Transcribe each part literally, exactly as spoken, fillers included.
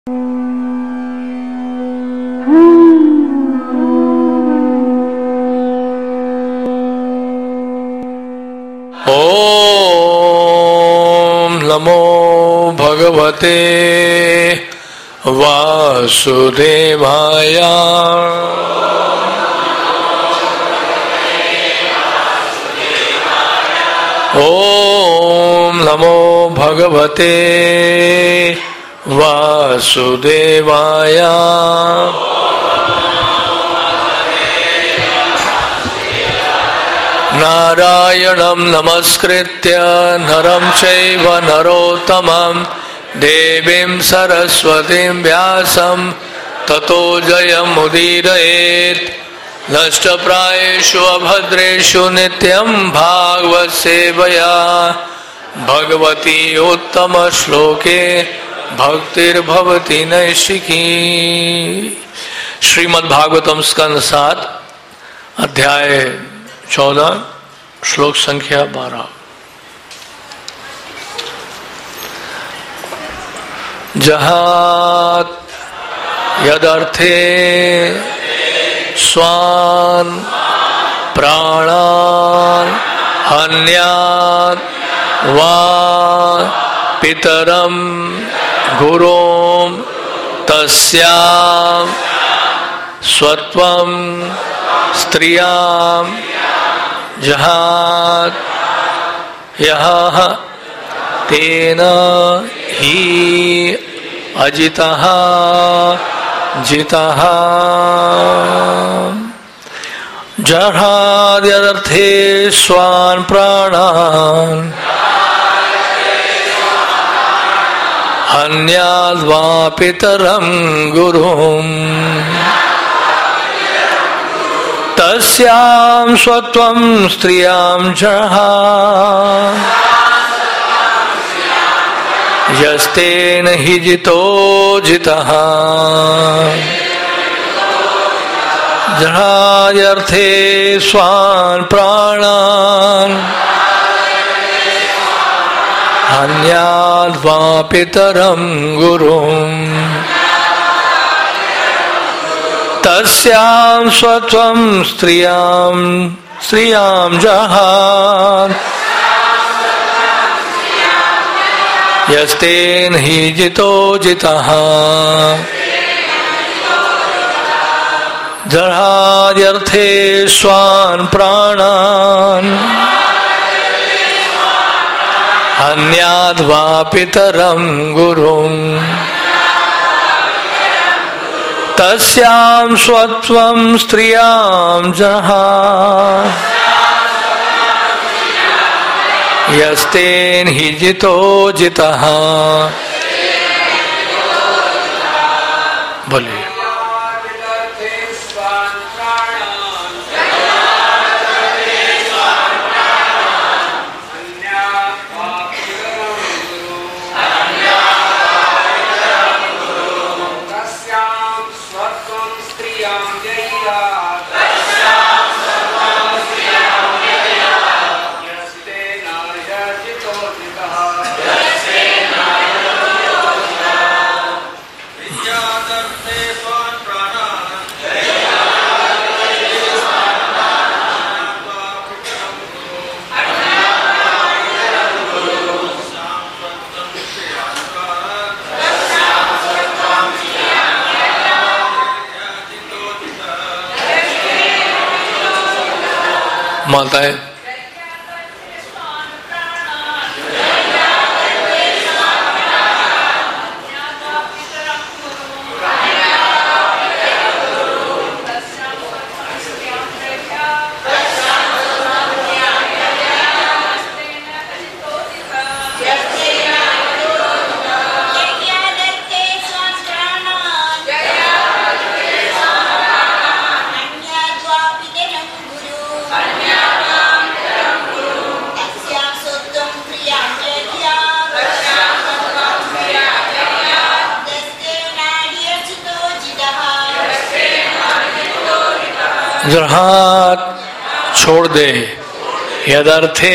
ओम नमो भगवते वासुदेवाय। ओम नमो भगवते वासुदेवाय। नारायणं नमस्कृत्य नरं चैव नरोत्तमं देवीं सरस्वतीं व्यासं ततो जयमुदीरयेत्। नष्टप्रायेषु अभद्रेषु नित्यं भागवत सेवया भगवती उत्तम श्लोके भक्तिर्भवति नैष्ठिकी। श्रीमद्भागवतम स्कंद सात अध्याय चौदह श्लोक संख्या बारह। जहात यदर्थे स्वान प्राणान हन्यात वा पितरम गुरोम तस्याम स्वत्वम स्त्रियाम जहात यह तेन ही अजितः जितः। जहाद्यर्थे स्वान् प्राणान् हन्याद्वा पितरं गुरुं तस्यां स्वत्वं स्त्रियां जहात् यस्तेन हि जितो जितः। जहाद्यर्थे स्वान् प्राणान् हन्याद्वा पितरं गुरुं तस्यां स्वत्वं स्त्रियां स्त्रियां जहात् यस्तेन हि जितो जितः। जहाद्यर्थे स्वान् प्राणान् हन्याद्वा पितरं गुरुं तस्यां स्वत्वं स्त्रियां जहात् यस्तेन हि जितो जितः। बोलिए। माताएं जहात छोड़ दे यदर्थे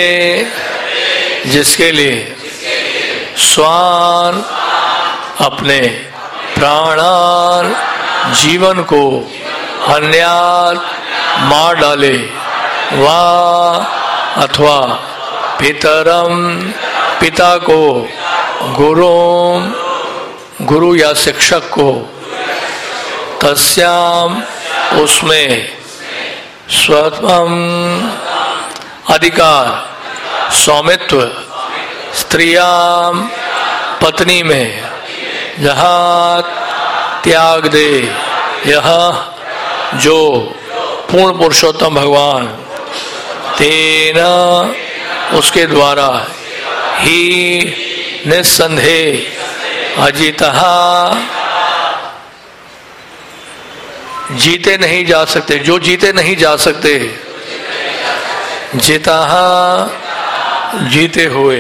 जिसके लिए स्वान अपने प्राणान जीवन को अन्यात मार डाले, वा अथवा पितरम पिता को, गुरु गुरु या शिक्षक को, तस्याम उसमें स्वत्वम अधिकार स्वामित्व, स्त्रियाम पत्नी में, जहाँ त्याग दे यह जो पूर्ण पुरुषोत्तम भगवान, तेना उसके द्वारा ही निस्संदेह अजितः जीते नहीं जा सकते, जो जीते नहीं जा सकते, जितः जीते हुए।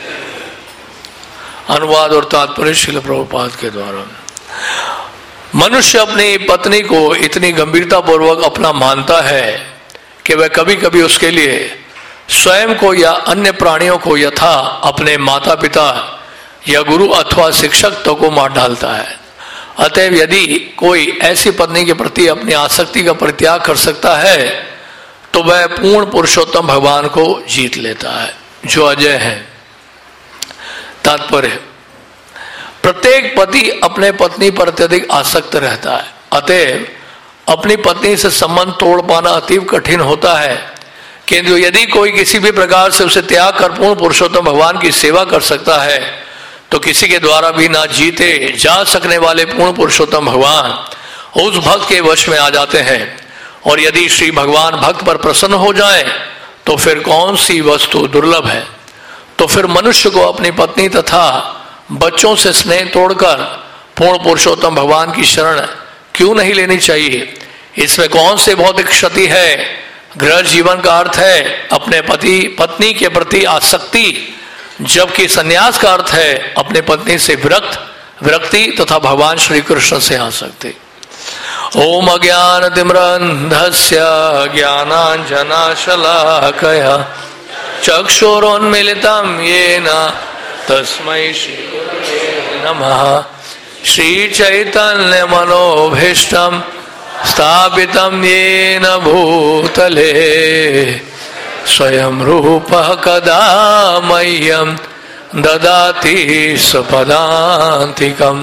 अनुवाद और तात्पर्य श्रील प्रभुपाद के द्वारा। मनुष्य अपनी पत्नी को इतनी गंभीरता पूर्वक अपना मानता है कि वह कभी कभी उसके लिए स्वयं को या अन्य प्राणियों को यथा अपने माता पिता या गुरु अथवा शिक्षक तो को मार डालता है। अतएव यदि कोई ऐसी पत्नी के प्रति अपनी आसक्ति का परित्याग कर सकता है तो वह पूर्ण पुरुषोत्तम भगवान को जीत लेता है जो अजय है। तात्पर्य, प्रत्येक पति अपने पत्नी पर अत्यधिक आसक्त रहता है, अतएव अपनी पत्नी से संबंध तोड़ पाना अतीव कठिन होता है। किंतु यदि कोई किसी भी प्रकार से उसे त्याग कर पूर्ण पुरुषोत्तम भगवान की सेवा कर सकता है तो किसी के द्वारा भी ना जीते जा सकने वाले पूर्ण पुरुषोत्तम भगवान उस भक्त के वश में आ जाते हैं। और यदि श्री भगवान भक्त पर प्रसन्न हो जाए तो फिर कौन सी वस्तु दुर्लभ है। तो फिर मनुष्य को अपनी पत्नी तथा बच्चों से स्नेह तोड़कर पूर्ण पुरुषोत्तम भगवान की शरण क्यों नहीं लेनी चाहिए। इसमें कौन सी भौतिक क्षति है। गृह जीवन का अर्थ है अपने पति पत्नी के प्रति आसक्ति, जबकि संन्यास का अर्थ है अपने पत्नी से विरक्त विरक्ति तथा भगवान श्री कृष्ण से आसक्ति। ओम अज्ञान तिम्रन्धस्य ज्ञानांजनाशलाकया चक्षुरोन्मीलितं येन तस्मै श्री गुरवे नमः। श्री चैतन्य मनोभीष्टं स्थापितं येन भूतले स्वयं रूपः कदा मह्यं ददाति स्वपदान्तिकं।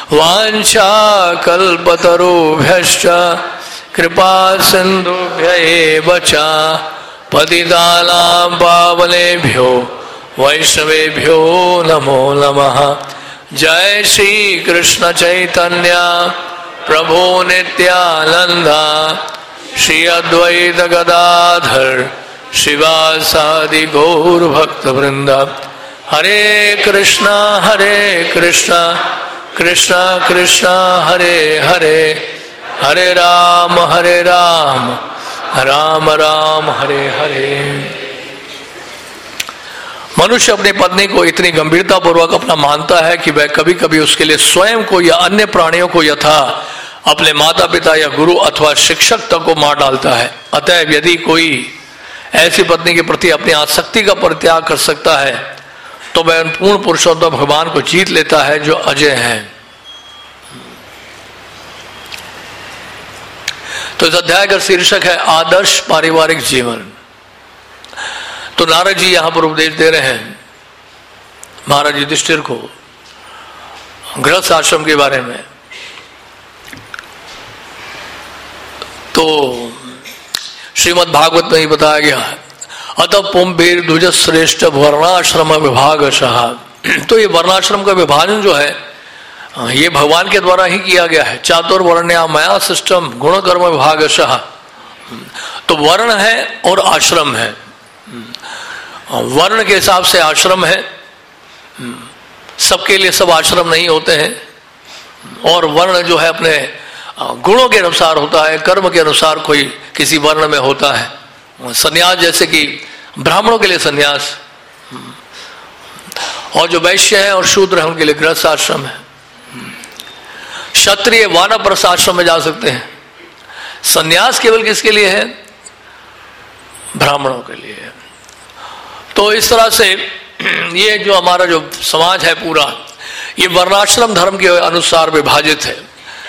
वाञ्छाकल्पतरुभ्यश्च कृपा सिन्धुभ्यैव च पतितानां पावनेभ्यो वैष्णवेभ्यो नमो नमः। जय श्री कृष्ण चैतन्य प्रभु नित्यानंद श्री अद्वैत गदाधर शिवासादि गौर भक्त वृंद। हरे कृष्णा हरे कृष्णा कृष्णा कृष्णा हरे हरे, हरे राम हरे राम राम राम हरे हरे। मनुष्य अपनी पत्नी को इतनी गंभीरता पूर्वक अपना मानता है कि वह कभी कभी उसके लिए स्वयं को या अन्य प्राणियों को यथा अपने माता पिता या गुरु अथवा शिक्षक तक को मार डालता है। अतएव यदि कोई ऐसी पत्नी के प्रति अपनी आसक्ति का परित्याग कर सकता है तो वह पूर्ण पुरुषोत्तम भगवान को जीत लेता है जो अजय है। तो इस अध्याय का शीर्षक है आदर्श पारिवारिक जीवन। तो नारद जी यहां पर उपदेश दे रहे हैं महाराज युधिष्ठिर को गृहस्थ आश्रम के बारे में। तो श्रीमद् भागवत में ही बताया गया है अतः पुंभीर द्विज श्रेष्ठ वर्णाश्रम विभागशः। तो ये वर्णाश्रम का विभाजन जो है ये भगवान के द्वारा ही किया गया है। चातुर्वर्ण्या मया सिस्टम गुण कर्म विभागशः। तो वर्ण है और आश्रम है। वर्ण के हिसाब से आश्रम है, सबके लिए सब आश्रम नहीं होते हैं। और वर्ण जो है अपने गुणों के अनुसार होता है, कर्म के अनुसार कोई किसी वर्ण में होता है। सन्यास जैसे कि ब्राह्मणों के लिए सन्यास, और जो वैश्य है और शूद्र है उनके लिए गृहस्थ आश्रम है। क्षत्रिय वानप्रस्थ आश्रम में जा सकते हैं। सन्यास केवल किसके लिए है? ब्राह्मणों के लिए है। तो इस तरह से ये जो हमारा जो समाज है पूरा, ये वर्णाश्रम धर्म के अनुसार विभाजित है।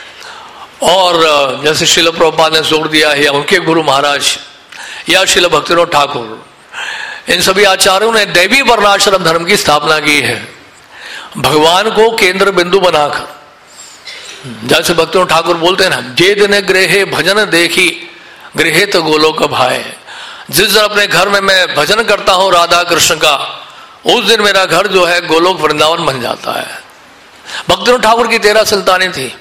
और जैसे श्रील प्रभुपाद ने जोर दिया है, या उनके गुरु महाराज या श्रील भक्तिविनोद ठाकुर, इन सभी आचार्यों ने दैवी वर्णाश्रम धर्म की स्थापना की है, भगवान को केंद्र बिंदु बनाकर। जैसे भक्तिविनोद ठाकुर बोलते हैं ना, जे दिन गृहे भजन देखी गृहे तो गोलोक भाए। जिस दिन अपने घर में मैं भजन करता हूं राधा कृष्ण का, उस दिन मेरा घर जो है गोलोक वृंदावन बन जाता है। भक्तिविनोद ठाकुर की तेरह संतानें थी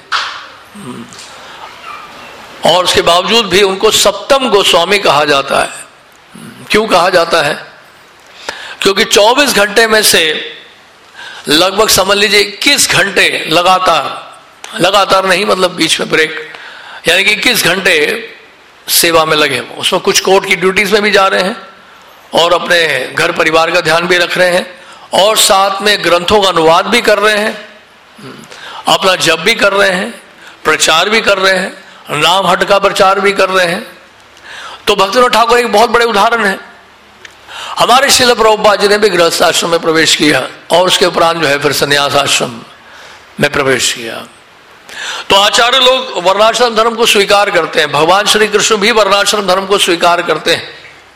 और उसके बावजूद भी उनको सप्तम गोस्वामी कहा जाता है। क्यों कहा जाता है? क्योंकि चौबीस घंटे में से लगभग समझ लीजिए इक्कीस घंटे लगातार, लगातार नहीं मतलब बीच में ब्रेक, यानी कि इक्कीस घंटे सेवा में लगे। उसमें कुछ कोर्ट की ड्यूटीज में भी जा रहे हैं और अपने घर परिवार का ध्यान भी रख रहे हैं, और साथ में ग्रंथों का अनुवाद भी कर रहे हैं, अपना जप भी कर रहे हैं, प्रचार भी कर रहे हैं, नाम हट का प्रचार भी कर रहे हैं। तो भक्तिविनोद ठाकुर एक बहुत बड़े उदाहरण है। हमारे श्रील प्रभुपाद जी ने भी गृहस्थ आश्रम में प्रवेश किया और उसके उपरांत जो है फिर संन्यास आश्रम में प्रवेश किया। तो आचार्य लोग वर्णाश्रम धर्म को स्वीकार करते हैं, भगवान श्री कृष्ण भी वर्णाश्रम धर्म को स्वीकार करते हैं।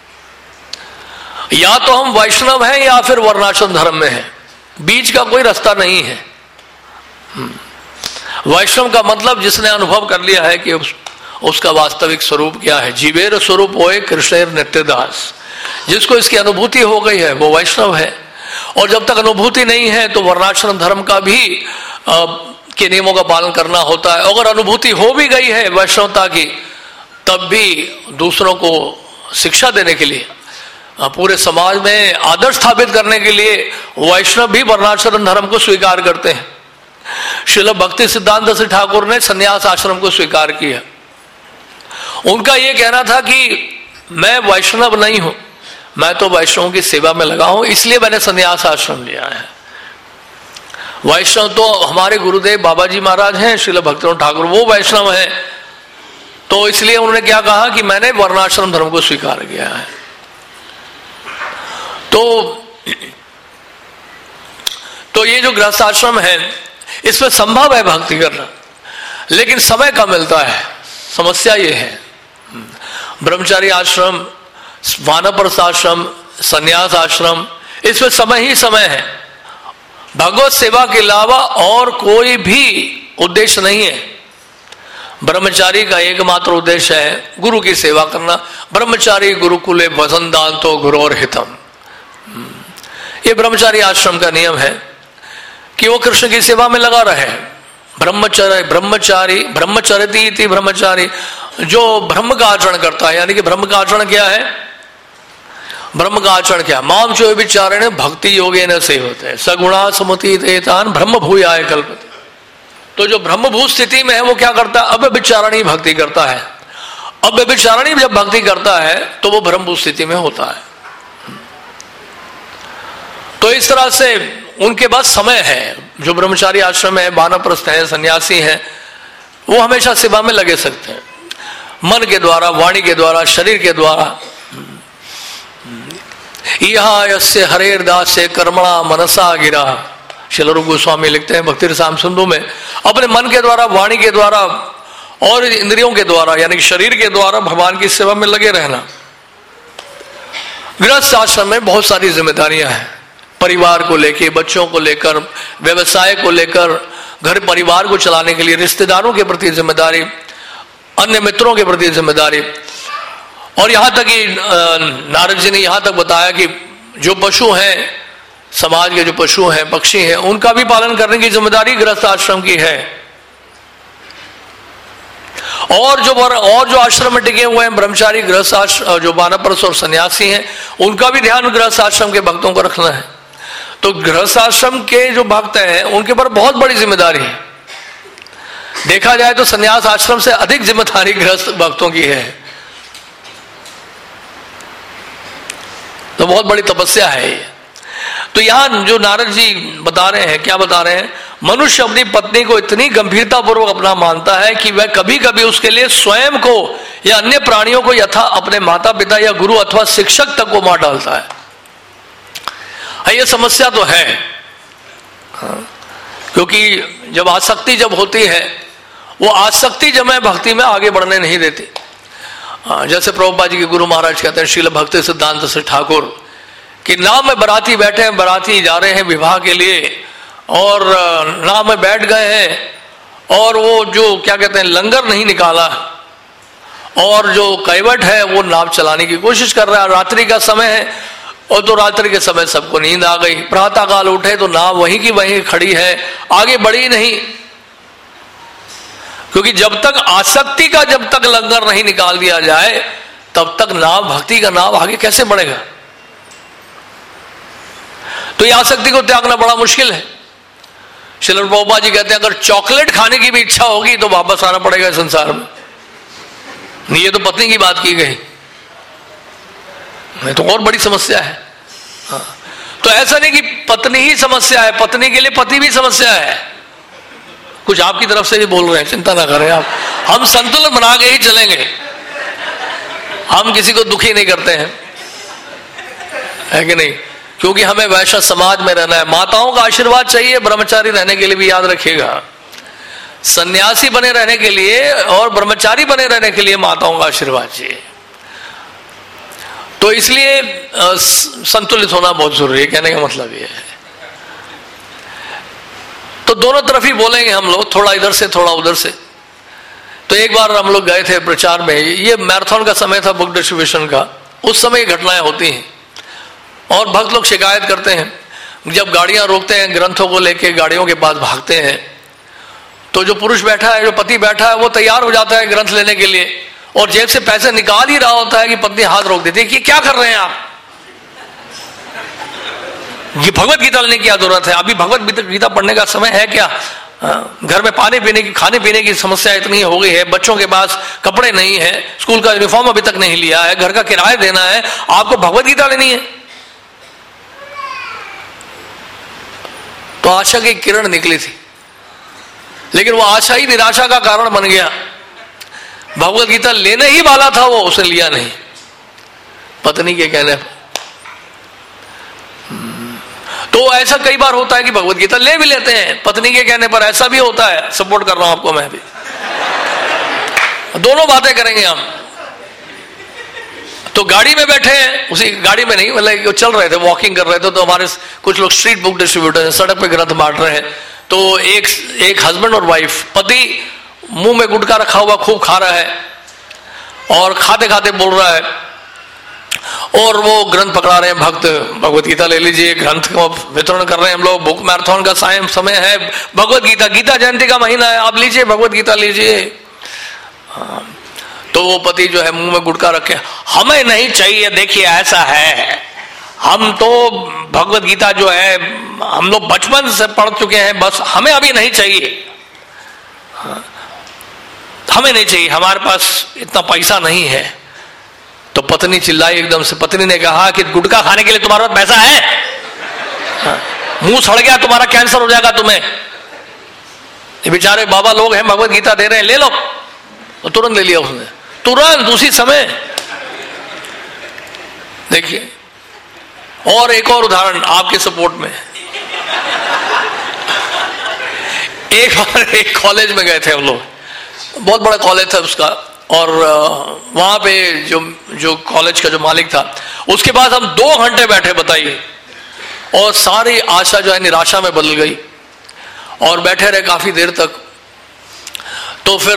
या तो हम वैष्णव हैं या फिर वर्णाश्रम धर्म में हैं, बीच का कोई रास्ता नहीं है। वैष्णव का मतलब जिसने अनुभव कर लिया है कि उस, उसका वास्तविक स्वरूप क्या है। जीवेर स्वरूप होए कृष्णेर नित्यदास, जिसको इसकी अनुभूति हो गई है वो वैष्णव है। और जब तक अनुभूति नहीं है तो वर्णाश्रम धर्म का भी आ, के नियमों का पालन करना होता है। अगर अनुभूति हो भी गई है वैष्णवता की, तब भी दूसरों को शिक्षा देने के लिए, पूरे समाज में आदर्श स्थापित करने के लिए वैष्णव भी वर्णाश्रम धर्म को स्वीकार करते हैं। श्रील भक्ति सिद्धांत श्री ठाकुर ने संन्यास आश्रम को स्वीकार किया। उनका यह कहना था कि मैं वैष्णव नहीं हूं, मैं तो वैष्णव की सेवा में लगा हूं, इसलिए मैंने संन्यास आश्रम लिया है। वैष्णव तो हमारे गुरुदेव बाबा जी महाराज हैं, श्रील भक्तिविनोद ठाकुर, वो वैष्णव हैं। तो इसलिए उन्होंने क्या कहा कि मैंने वर्णाश्रम धर्म को स्वीकार किया है। तो तो ये जो गृहस्थ आश्रम है इसमें संभव है भक्ति करना, लेकिन समय कम मिलता है। समस्या ये है, ब्रह्मचारी आश्रम, वानप्रस्थ आश्रम, संन्यास आश्रम, इसमें समय ही समय है। भगवत सेवा के अलावा और कोई भी उद्देश्य नहीं है। ब्रह्मचारी का एकमात्र उद्देश्य है गुरु की सेवा करना। ब्रह्मचारी गुरुकुले वसंदांतो गुरोर हितम, ये ब्रह्मचारी आश्रम का नियम है कि वो कृष्ण की सेवा में लगा रहे। ब्रह्मचारी ब्रह्मचारी ब्रह्मचरती इति ब्रह्मचारी, जो ब्रह्म का आचरण करता है, यानी कि ब्रह्म का आचरण क्या है? ब्रह्म का आचरण क्या? माम चो विचारण भक्ति योगे न सेवते सगुणा समुति तेतान ब्रह्म भूयाय कल्पते। तो जो ब्रह्मभूत स्थिति में है वो क्या करता है? अब विचारणी भक्ति करता है। अब विचारणी जब भक्ति करता है तो वो ब्रह्मभूत स्थिति में होता है। तो इस तरह से उनके पास समय है। जो ब्रह्मचारी आश्रम है, वानप्रस्थ है, सन्यासी है, वो हमेशा सेवा में लगे सकते हैं, मन के द्वारा, वाणी के द्वारा, शरीर के द्वारा। यहा यस्य हरेर दास से कर्मणा मनसा गिरा, श्रील रूप गोस्वामी लिखते हैं भक्ति रसायन सिंधु में, अपने मन के द्वारा, वाणी के द्वारा और इंद्रियों के द्वारा, यानी कि शरीर के द्वारा भगवान की सेवा में लगे रहना। गृहस्थ आश्रम में बहुत सारी जिम्मेदारियां हैं, परिवार को लेकर, बच्चों को लेकर, व्यवसाय को लेकर, घर परिवार को चलाने के लिए, रिश्तेदारों के प्रति जिम्मेदारी, अन्य मित्रों के प्रति जिम्मेदारी। और यहां तक कि नारद जी ने यहां तक बताया कि जो पशु हैं, समाज के जो पशु हैं, पक्षी हैं, उनका भी पालन करने की जिम्मेदारी गृहस्थ आश्रम की है। और जो और जो आश्रम में टिके हुए हैं ब्रह्मचारी, गृहस्थ आश्रम, जो वानप्रस्थ और सन्यासी हैं, उनका भी ध्यान गृहस्थ आश्रम के भक्तों को रखना है। तो गृहस्थ आश्रम के जो भक्त हैं उनके पर बहुत बड़ी जिम्मेदारी है। देखा जाए तो सन्यास आश्रम से अधिक जिम्मेदारी गृहस्थ भक्तों की है। तो बहुत बड़ी तपस्या है ये। तो यहां जो नारद जी बता रहे हैं, क्या बता रहे हैं? मनुष्य अपनी पत्नी को इतनी गंभीरता पूर्वक अपना मानता है कि वह कभी कभी उसके लिए स्वयं को या अन्य प्राणियों को यथा अपने माता पिता या गुरु अथवा शिक्षक तक को मार डालता है। ये समस्या तो है क्योंकि जब आसक्ति जब होती है, वो आसक्ति जब मैं भक्ति में आगे बढ़ने नहीं देती। जैसे प्रभुपाद जी के गुरु महाराज कहते हैं, शील भक्ति सिद्धांत से ठाकुर, कि नाम में बराती बैठे हैं, बराती जा रहे हैं विवाह के लिए, और नाम में बैठ गए हैं, और वो जो क्या कहते हैं लंगर नहीं निकाला, और जो कैवट है वो नाव चलाने की कोशिश कर रहा है। रात्रि का समय है, और तो रात्रि के समय सबको नींद आ गई। प्रातः काल उठे तो नाव वहीं की वहीं खड़ी है, आगे बढ़ी नहीं। क्योंकि जब तक आसक्ति का जब तक लंगर नहीं निकाल दिया जाए, तब तक नाव, भक्ति का नाव आगे कैसे बढ़ेगा। तो ये आसक्ति को त्यागना बड़ा मुश्किल है। श्रील प्रभुपाद जी कहते हैं, अगर चॉकलेट खाने की भी इच्छा होगी तो वापस आना पड़ेगा इस संसार में। ये तो पत्नी की बात की गई, नहीं तो और बड़ी समस्या है। हाँ। तो ऐसा नहीं कि पत्नी ही समस्या है, पत्नी के लिए पति भी समस्या है। कुछ आपकी तरफ से भी बोल रहे हैं, चिंता ना करें आप, हम संतुलन बना के ही चलेंगे, हम किसी को दुखी नहीं करते हैं, है कि नहीं। क्योंकि हमें वैश्य समाज में रहना है। माताओं का आशीर्वाद चाहिए, ब्रह्मचारी रहने के लिए भी याद रखिएगा। सन्यासी बने रहने के लिए और ब्रह्मचारी बने रहने के लिए माताओं का आशीर्वाद चाहिए। तो इसलिए संतुलित होना बहुत जरूरी है, कहने का मतलब ये है। तो दोनों तरफ ही बोलेंगे हम लोग, थोड़ा इधर से थोड़ा उधर से। तो एक बार हम लोग गए थे प्रचार में, ये मैराथन का समय था बुक डिस्ट्रीब्यूशन का। उस समय घटनाएं होती हैं और भक्त लोग शिकायत करते हैं, जब गाड़ियां रोकते हैं ग्रंथों को लेके गाड़ियों के पास भागते हैं, तो जो पुरुष बैठा है, जो पति बैठा है, वो तैयार हो जाता है ग्रंथ लेने के लिए, और जेब से पैसे निकाल ही रहा होता है कि पत्नी हाथ रोक देती है कि क्या कर रहे हैं आप, ये भगवत गीता लेने की क्या जरूरत है, अभी भगवत गीता पढ़ने का समय है क्या। घर में पानी पीने की, खाने पीने की समस्या इतनी हो गई है, बच्चों के पास कपड़े नहीं है, स्कूल का यूनिफॉर्म अभी तक नहीं लिया है, घर का किराया देना है, आपको भगवत गीता लेनी है। तो आशा की किरण निकली थी, लेकिन वो आशा ही निराशा का कारण बन गया। भगवत गीता लेने ही वाला था वो, उसने लिया नहीं पत्नी के कहने पर। तो ऐसा कई बार होता है कि भगवत गीता ले भी लेते हैं पत्नी के कहने पर, ऐसा भी होता है। सपोर्ट कर रहा हूं आपको मैं भी, दोनों बातें करेंगे हम। तो गाड़ी में बैठे हैं, उसी गाड़ी में नहीं, मतलब चल रहे थे, वॉकिंग कर रहे थे, तो हमारे कुछ लोग स्ट्रीट बुक डिस्ट्रीब्यूटर सड़क पे ग्रंथ बांट रहे हैं। तो एक एक हस्बैंड और वाइफ, पति मुंह में गुटखा रखा हुआ खूब खा रहा है और खाते खाते बोल रहा है, और वो ग्रंथ पकड़ा रहे हैं भक्त, भगवत गीता ले लीजिए, ग्रंथ को वितरण कर रहे हैं हम लोग, बुक मैराथन का समय है, भगवत गीता, गीता जयंती का महीना है, आप लीजिए भगवत गीता लीजिए। तो वो पति जो है मुंह में गुटखा रखे, हमें नहीं चाहिए, देखिए ऐसा है, हम तो भगवत गीता जो है हम लोग बचपन से पढ़ चुके हैं, बस हमें अभी नहीं चाहिए, हमें नहीं चाहिए, हमारे पास इतना पैसा नहीं है। तो पत्नी चिल्लाई एकदम से, पत्नी ने कहा कि गुटखा खाने के लिए तुम्हारे पास पैसा है? मुंह सड़ गया तुम्हारा, कैंसर हो जाएगा तुम्हें। ये बेचारे बाबा लोग हैं, भगवत गीता दे रहे हैं, ले लो। तो तुरंत ले लिया उसने, तुरंत उसी समय। देखिए, और एक और उदाहरण आपके सपोर्ट में। एक बार एक कॉलेज में गए थे हम लोग, बहुत बड़ा कॉलेज था उसका, और वहां पे जो जो कॉलेज का जो मालिक था, उसके बाद हम दो घंटे बैठे, बताइए, और सारी आशा जो है निराशा में बदल गई, और बैठे रहे काफी देर तक। तो फिर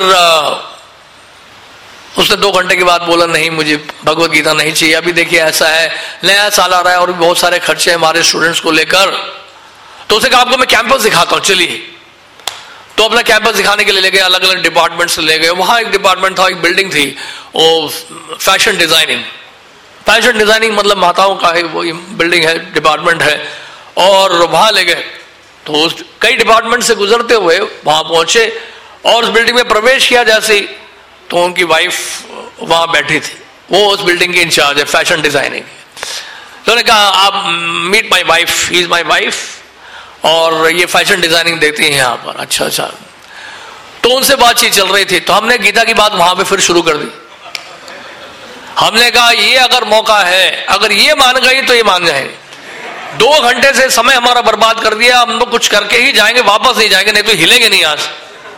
उसने दो घंटे के बाद बोला, नहीं मुझे भगवत गीता नहीं चाहिए, अभी देखिए ऐसा है, नया साल आ रहा है और भी बहुत सारे खर्चे हैं हमारे स्टूडेंट्स को लेकर। तो उसने कहा आपको मैं कैंपस दिखाता हूँ, चलिए। तो अपना कैंपस दिखाने के लिए ले गए, अलग अलग डिपार्टमेंट से ले गए। वहां एक डिपार्टमेंट था, एक बिल्डिंग थी, वो फैशन डिजाइनिंग, फैशन डिजाइनिंग मतलब माताओं का है वो बिल्डिंग है, डिपार्टमेंट है, और वहां ले गए। तो उस कई डिपार्टमेंट से गुजरते हुए वहां पहुंचे और उस बिल्डिंग में प्रवेश किया जैसे, तो उनकी वाइफ वहां बैठी थी, वो उस बिल्डिंग की इंचार्ज है फैशन डिजाइनिंग। तो उन्होंने कहा आप meet my wife, he is my wife, और ये फैशन डिजाइनिंग देखती हैं यहाँ पर। अच्छा अच्छा। तो उनसे बातचीत चल रही थी, तो हमने गीता की बात वहां पे फिर शुरू कर दी। हमने कहा ये अगर मौका है, अगर ये मान गई तो ये मान जाएंगे, दो घंटे से समय हमारा बर्बाद कर दिया, हम लोग कुछ करके ही जाएंगे, वापस नहीं जाएंगे, नहीं तो हिलेंगे नहीं आज।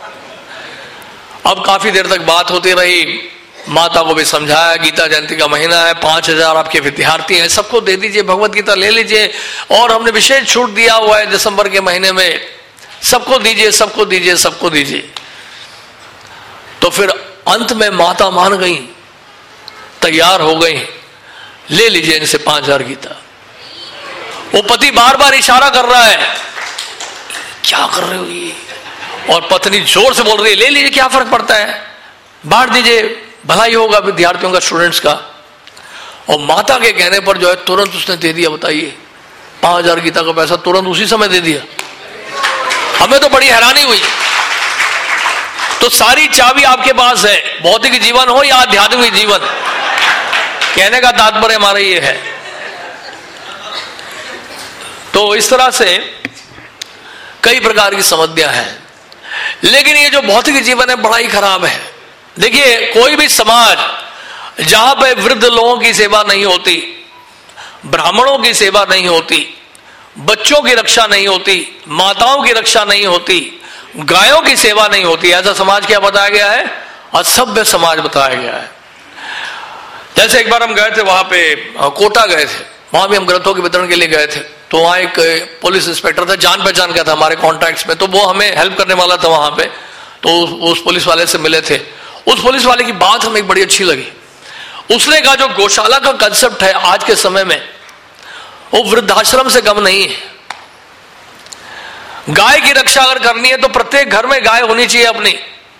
अब काफी देर तक बात होती रही, माता को भी समझाया, गीता जयंती का महीना है, पांच हजार आपके विद्यार्थी हैं, सबको दे दीजिए, भगवत गीता ले लीजिए, और हमने विशेष छूट दिया हुआ है दिसंबर के महीने में, सबको दीजिए, सबको दीजिए, सबको दीजिए। तो फिर अंत में माता मान गई, तैयार हो गई, ले लीजिए इनसे पांच हजार गीता। वो पति बार बार इशारा कर रहा है, क्या कर रहे हो ये, और पत्नी जोर से बोल रही है, ले लीजिए, क्या फर्क पड़ता है, बांट दीजिए, भलाई होगा विद्यार्थियों का, स्टूडेंट्स का। और माता के कहने पर जो है तुरंत उसने दे दिया। बताइए, पांच हजार गीता का पैसा तुरंत उसी समय दे दिया। हमें तो बड़ी हैरानी हुई। तो सारी चाबी आपके पास है, भौतिक जीवन हो या आध्यात्मिक जीवन। कहने का तात्पर्य हमारा ये है। तो इस तरह से कई प्रकार की समस्या है, लेकिन ये जो भौतिक जीवन है बड़ा ही खराब है। देखिए, कोई भी समाज जहां पे वृद्ध लोगों की सेवा नहीं होती, ब्राह्मणों की सेवा नहीं होती, बच्चों की रक्षा नहीं होती, माताओं की रक्षा नहीं होती, गायों की सेवा नहीं होती, ऐसा समाज क्या बताया गया है? असभ्य समाज बताया गया है। जैसे एक बार हम गए थे वहां पे, कोटा गए थे, वहां भी हम ग्रंथों के वितरण के लिए गए थे। तो वहां एक पुलिस इंस्पेक्टर था, जान पहचान का था हमारे कॉन्ट्रैक्ट्स में, तो वो हमें हेल्प करने वाला था वहां पे। तो उस पुलिस वाले से मिले थे। उस पुलिस वाले की बात हमें बड़ी अच्छी लगी। उसने कहा जो गौशाला का कंसेप्ट है आज के समय में, वो वृद्धाश्रम से कम नहीं है। गाय की रक्षा अगर करनी है तो प्रत्येक घर में गाय होनी चाहिए अपनी।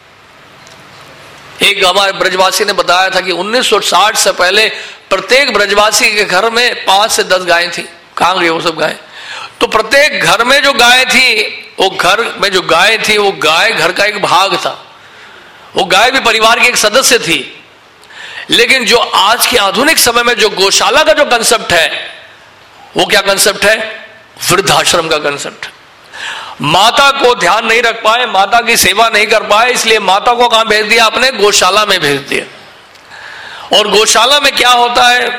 एक हमारे ब्रजवासी ने बताया था कि उन्नीस सौ साठ से पहले प्रत्येक ब्रजवासी के घर में पांच से दस गायें थी। कहां गई वो सब गाय? तो प्रत्येक घर में जो गाय थी, वो घर में जो गाय थी, वो गाय घर का एक भाग था, वो गाय भी परिवार की एक सदस्य थी। लेकिन जो आज के आधुनिक समय में जो गौशाला का जो कंसेप्ट है, वो क्या कंसेप्ट है? वृद्धाश्रम का कंसेप्ट। माता को ध्यान नहीं रख पाए, माता की सेवा नहीं कर पाए, इसलिए माता को कहां भेज दिया? आपने गौशाला में भेज दिया। और गौशाला में क्या होता है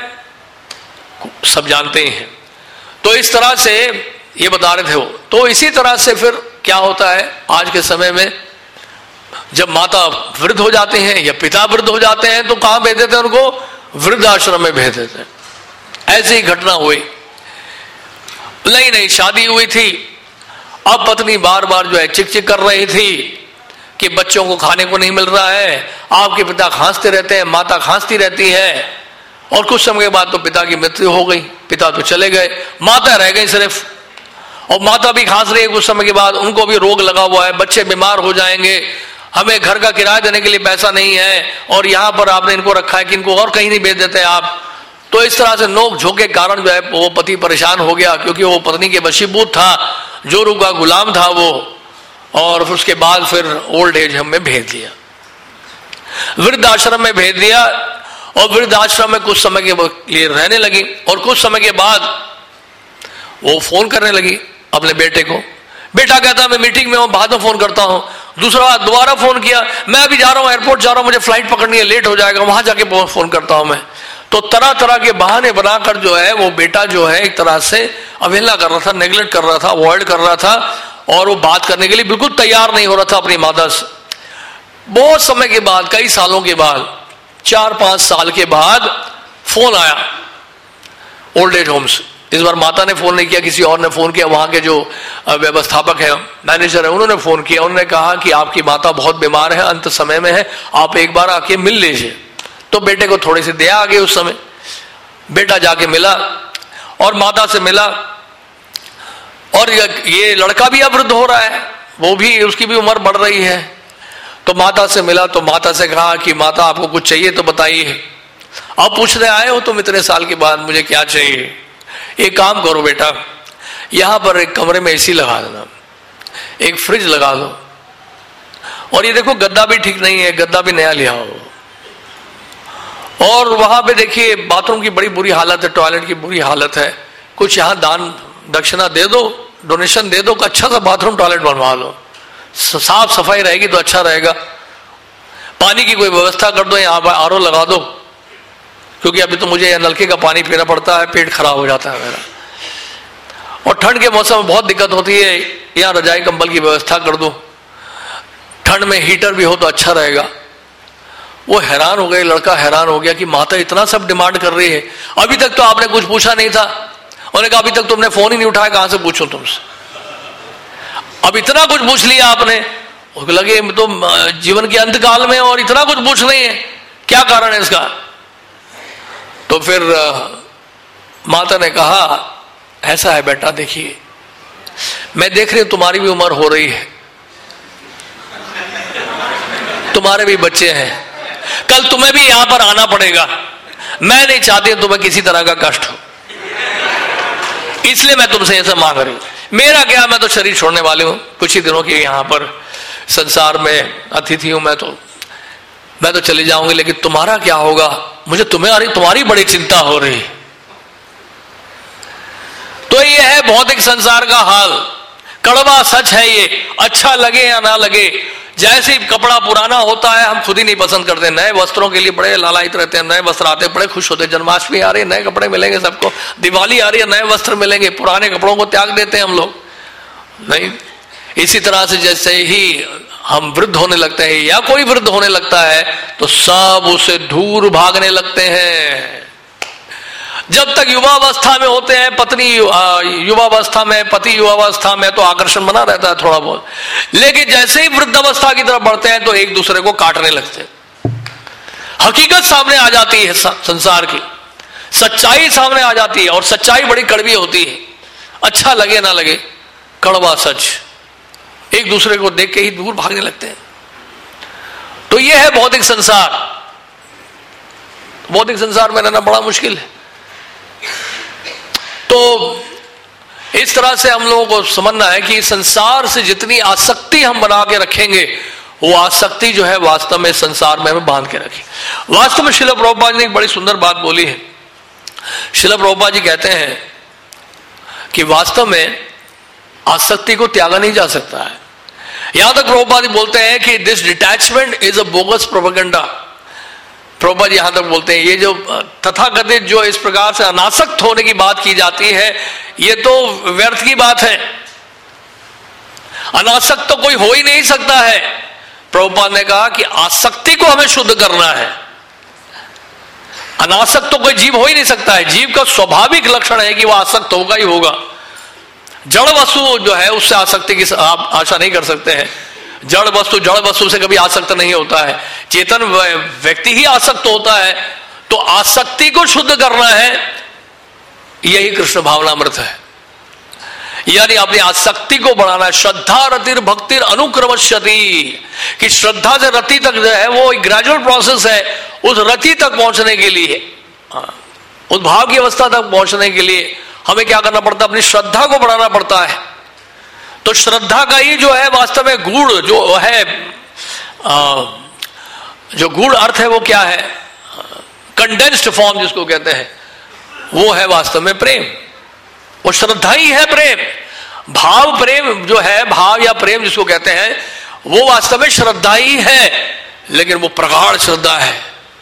सब जानते ही हैं। तो इस तरह से ये बता रहे थे वो। तो इसी तरह से फिर क्या होता है आज के समय में, जब माता वृद्ध हो जाते हैं या पिता वृद्ध हो जाते हैं तो कहां भेज देते हैं उनको? वृद्धाश्रम में भेज देते हैं। ऐसी ही घटना हुई। नई नई शादी हुई थी, अब पत्नी बार बार जो है चिक चिक कर रही थी कि बच्चों को खाने को नहीं मिल रहा है, आपके पिता खांसते रहते हैं, माता खांसती रहती है। और कुछ समय के बाद तो पिता की मृत्यु हो गई, पिता तो चले गए, माता रह गई सिर्फ। और माता भी खांस रही है कुछ समय के बाद, उनको भी रोग लगा हुआ है, बच्चे बीमार हो जाएंगे, हमें घर का किराया देने के लिए पैसा नहीं है, और यहां पर आपने इनको रखा है कि इनको और कहीं नहीं भेज देते आप। तो इस तरह से नोक झोंक के कारण जो है वो पति परेशान हो गया, क्योंकि वो पत्नी के वशीभूत था, जोरू का गुलाम था वो। और फिर उसके बाद फिर ओल्ड एज हम में भेज दिया, वृद्धाश्रम में भेज दिया। और वृद्धाश्रम में कुछ समय के लिए रहने लगी, और कुछ समय के बाद वो फोन करने लगी अपने बेटे को। बेटा कहता मैं मीटिंग में हूं, बाद में फोन करता हूं। दूसरा बार दोबारा फोन किया, मैं अभी जा रहा हूं, एयरपोर्ट जा रहा हूं, मुझे फ्लाइट पकड़नी है, लेट हो जाएगा, वहां जाके फोन करता हूं मैं। तो तरह तरह के बहाने बनाकर जो है वो बेटा जो है एक तरह से अवहेलना कर रहा था, नेग्लेक्ट कर रहा था, अवॉइड कर रहा था, और वो बात करने के लिए बिल्कुल तैयार नहीं हो रहा था अपनी माता से। बहुत समय के बाद, कई सालों के बाद, चार पांच साल के बाद फोन आया ओल्ड एज होम से। इस बार माता ने फोन नहीं किया, किसी और ने फोन किया, वहां के जो व्यवस्थापक है, मैनेजर है, उन्होंने फोन किया। उन्होंने कहा कि आपकी माता बहुत बीमार है, अंत समय में है, आप एक बार आके मिल लीजिए। तो बेटे को थोड़ी सी दया आ गई उस समय। बेटा जाके मिला और माता से मिला, और ये लड़का भी अब वृद्ध हो रहा है, वो भी, उसकी भी उम्र बढ़ रही है। तो माता से मिला तो माता से कहा कि माता आपको कुछ चाहिए तो बताइए। अब पूछने आए हो तुम इतने साल के बाद मुझे क्या चाहिए? एक काम करो बेटा, यहां पर एक कमरे में एसी लगा देना, एक फ्रिज लगा दो, और ये देखो गद्दा भी ठीक नहीं है, गद्दा भी नया लिया हो। और वहां पे देखिए बाथरूम की बड़ी बुरी हालत है, टॉयलेट की बुरी हालत है, कुछ यहां दान दक्षिणा दे दो, डोनेशन दे दो, अच्छा सा बाथरूम टॉयलेट बनवा लो, साफ सफाई रहेगी तो अच्छा रहेगा। पानी की कोई व्यवस्था कर दो, यहाँ पर आर ओ लगा दो, क्योंकि अभी तो मुझे नलके का पानी पीना पड़ता है, पेट खराब हो जाता है मेरा। और ठंड के मौसम में बहुत दिक्कत होती है, यहाँ रजाई कंबल की व्यवस्था कर दो, ठंड में हीटर भी हो तो अच्छा रहेगा। वो हैरान हो गए, लड़का हैरान हो गया कि माता इतना सब डिमांड कर रही है, अभी तक तो आपने कुछ पूछा नहीं था। उन्होंने कहा अभी तक तुमने फोन ही नहीं उठाया, कहां से पूछूं तुमसे, अब इतना कुछ पूछ लिया आपने। लगे तो जीवन के अंत काल में और इतना कुछ पूछ रही है, क्या कारण है इसका? तो फिर माता ने कहा ऐसा है बेटा, देखिए मैं देख रही हूं तुम्हारी भी उम्र हो रही है, तुम्हारे भी बच्चे हैं, कल तुम्हें भी यहां पर आना पड़ेगा, मैं नहीं चाहती तुम्हें किसी तरह का कष्ट हो, इसलिए मैं तुमसे ऐसा मांग रही हूं। मेरा क्या, मैं तो शरीर छोड़ने वाली हूं, कुछ ही दिनों की यहां पर संसार में अतिथि हूं, मैं तो मैं तो चली जाऊंगी, लेकिन तुम्हारा क्या होगा, मुझे तुम्हें तुम्हारी बड़ी चिंता हो रही। तो ये है भौतिक संसार का हाल, कड़वा सच है ये, अच्छा लगे या ना लगे। जैसे कपड़ा पुराना होता है हम खुद ही नहीं पसंद करते, नए वस्त्रों के लिए बड़े लालायित रहते हैं, नए वस्त्र आते बड़े खुश होते हैं, जन्माष्टमी आ रही है नए कपड़े मिलेंगे सबको, दिवाली आ रही है नए वस्त्र मिलेंगे, पुराने कपड़ों को त्याग देते हैं हम लोग नहीं। इसी तरह से जैसे ही हम वृद्ध होने लगते हैं या कोई वृद्ध होने लगता है तो सब उसे दूर भागने लगते हैं। जब तक युवावस्था में होते हैं, पत्नी युवावस्था में, पति युवावस्था में, तो आकर्षण बना रहता है थोड़ा बहुत, लेकिन जैसे ही वृद्धावस्था की तरफ बढ़ते हैं तो एक दूसरे को काटने लगते हैं। हकीकत सामने आ जाती है, संसार की सच्चाई सामने आ जाती है, और सच्चाई बड़ी कड़वी होती है, अच्छा लगे ना लगे, कड़वा सच। एक दूसरे को देख के ही दूर भागने लगते हैं। तो यह है भौतिक संसार। भौतिक संसार में रहना बड़ा मुश्किल है। तो इस तरह से हम लोगों को समझना है कि संसार से जितनी आसक्ति हम बना के रखेंगे, वो आसक्ति जो है वास्तव में संसार में हमें बांध के रखे। वास्तव में श्रील प्रभुपाद ने एक बड़ी सुंदर बात बोली है। श्रील प्रभुपाद जी कहते हैं कि वास्तव में आसक्ति को त्यागा नहीं जा सकता है। यहां तक प्रभुपाद जी बोलते हैं कि this detachment is a bogus propaganda. Prabhupad ji यहां तक बोलते हैं ये जो तथाकथित जो इस प्रकार से अनासक्त होने की बात की जाती है, ये तो व्यर्थ की बात है। अनासक्त तो कोई हो ही नहीं सकता है। प्रभुपाद ने कहा कि आसक्ति को हमें शुद्ध करना है। अनासक्त तो कोई जीव हो ही नहीं सकता है। जीव का स्वाभाविक लक्षण है कि वह आसक्त होगा ही होगा। जड़ वस्तु जो है उससे आसक्ति की आप आशा नहीं कर सकते हैं। जड़ वस्तु जड़ वस्तु से कभी आसक्त नहीं होता है। चेतन व्यक्ति ही आसक्त होता है। तो आसक्ति को शुद्ध करना है, यही कृष्ण भावनामृत है। यानी अपनी आसक्ति को बढ़ाना है। श्रद्धा रतिर भक्तिर अनुक्रमश्यति, कि श्रद्धा से रति तक जो है वो एक ग्रेजुअल प्रोसेस है। उस रति तक पहुंचने के लिए, उस भाव की अवस्था तक पहुंचने के लिए हमें क्या करना पड़ता है? अपनी श्रद्धा को बढ़ाना पड़ता है। तो श्रद्धा का ही जो है वास्तव में गूढ़ जो है, आ, जो गूढ़ अर्थ है वो क्या है? कंडेंस्ड फॉर्म जिसको कहते हैं, वो है वास्तव में प्रेम। वो श्रद्धा ही है प्रेम। भाव प्रेम जो है, भाव या प्रेम जिसको कहते हैं, वो वास्तव में श्रद्धा ही है, लेकिन वो प्रगाढ़ श्रद्धा है।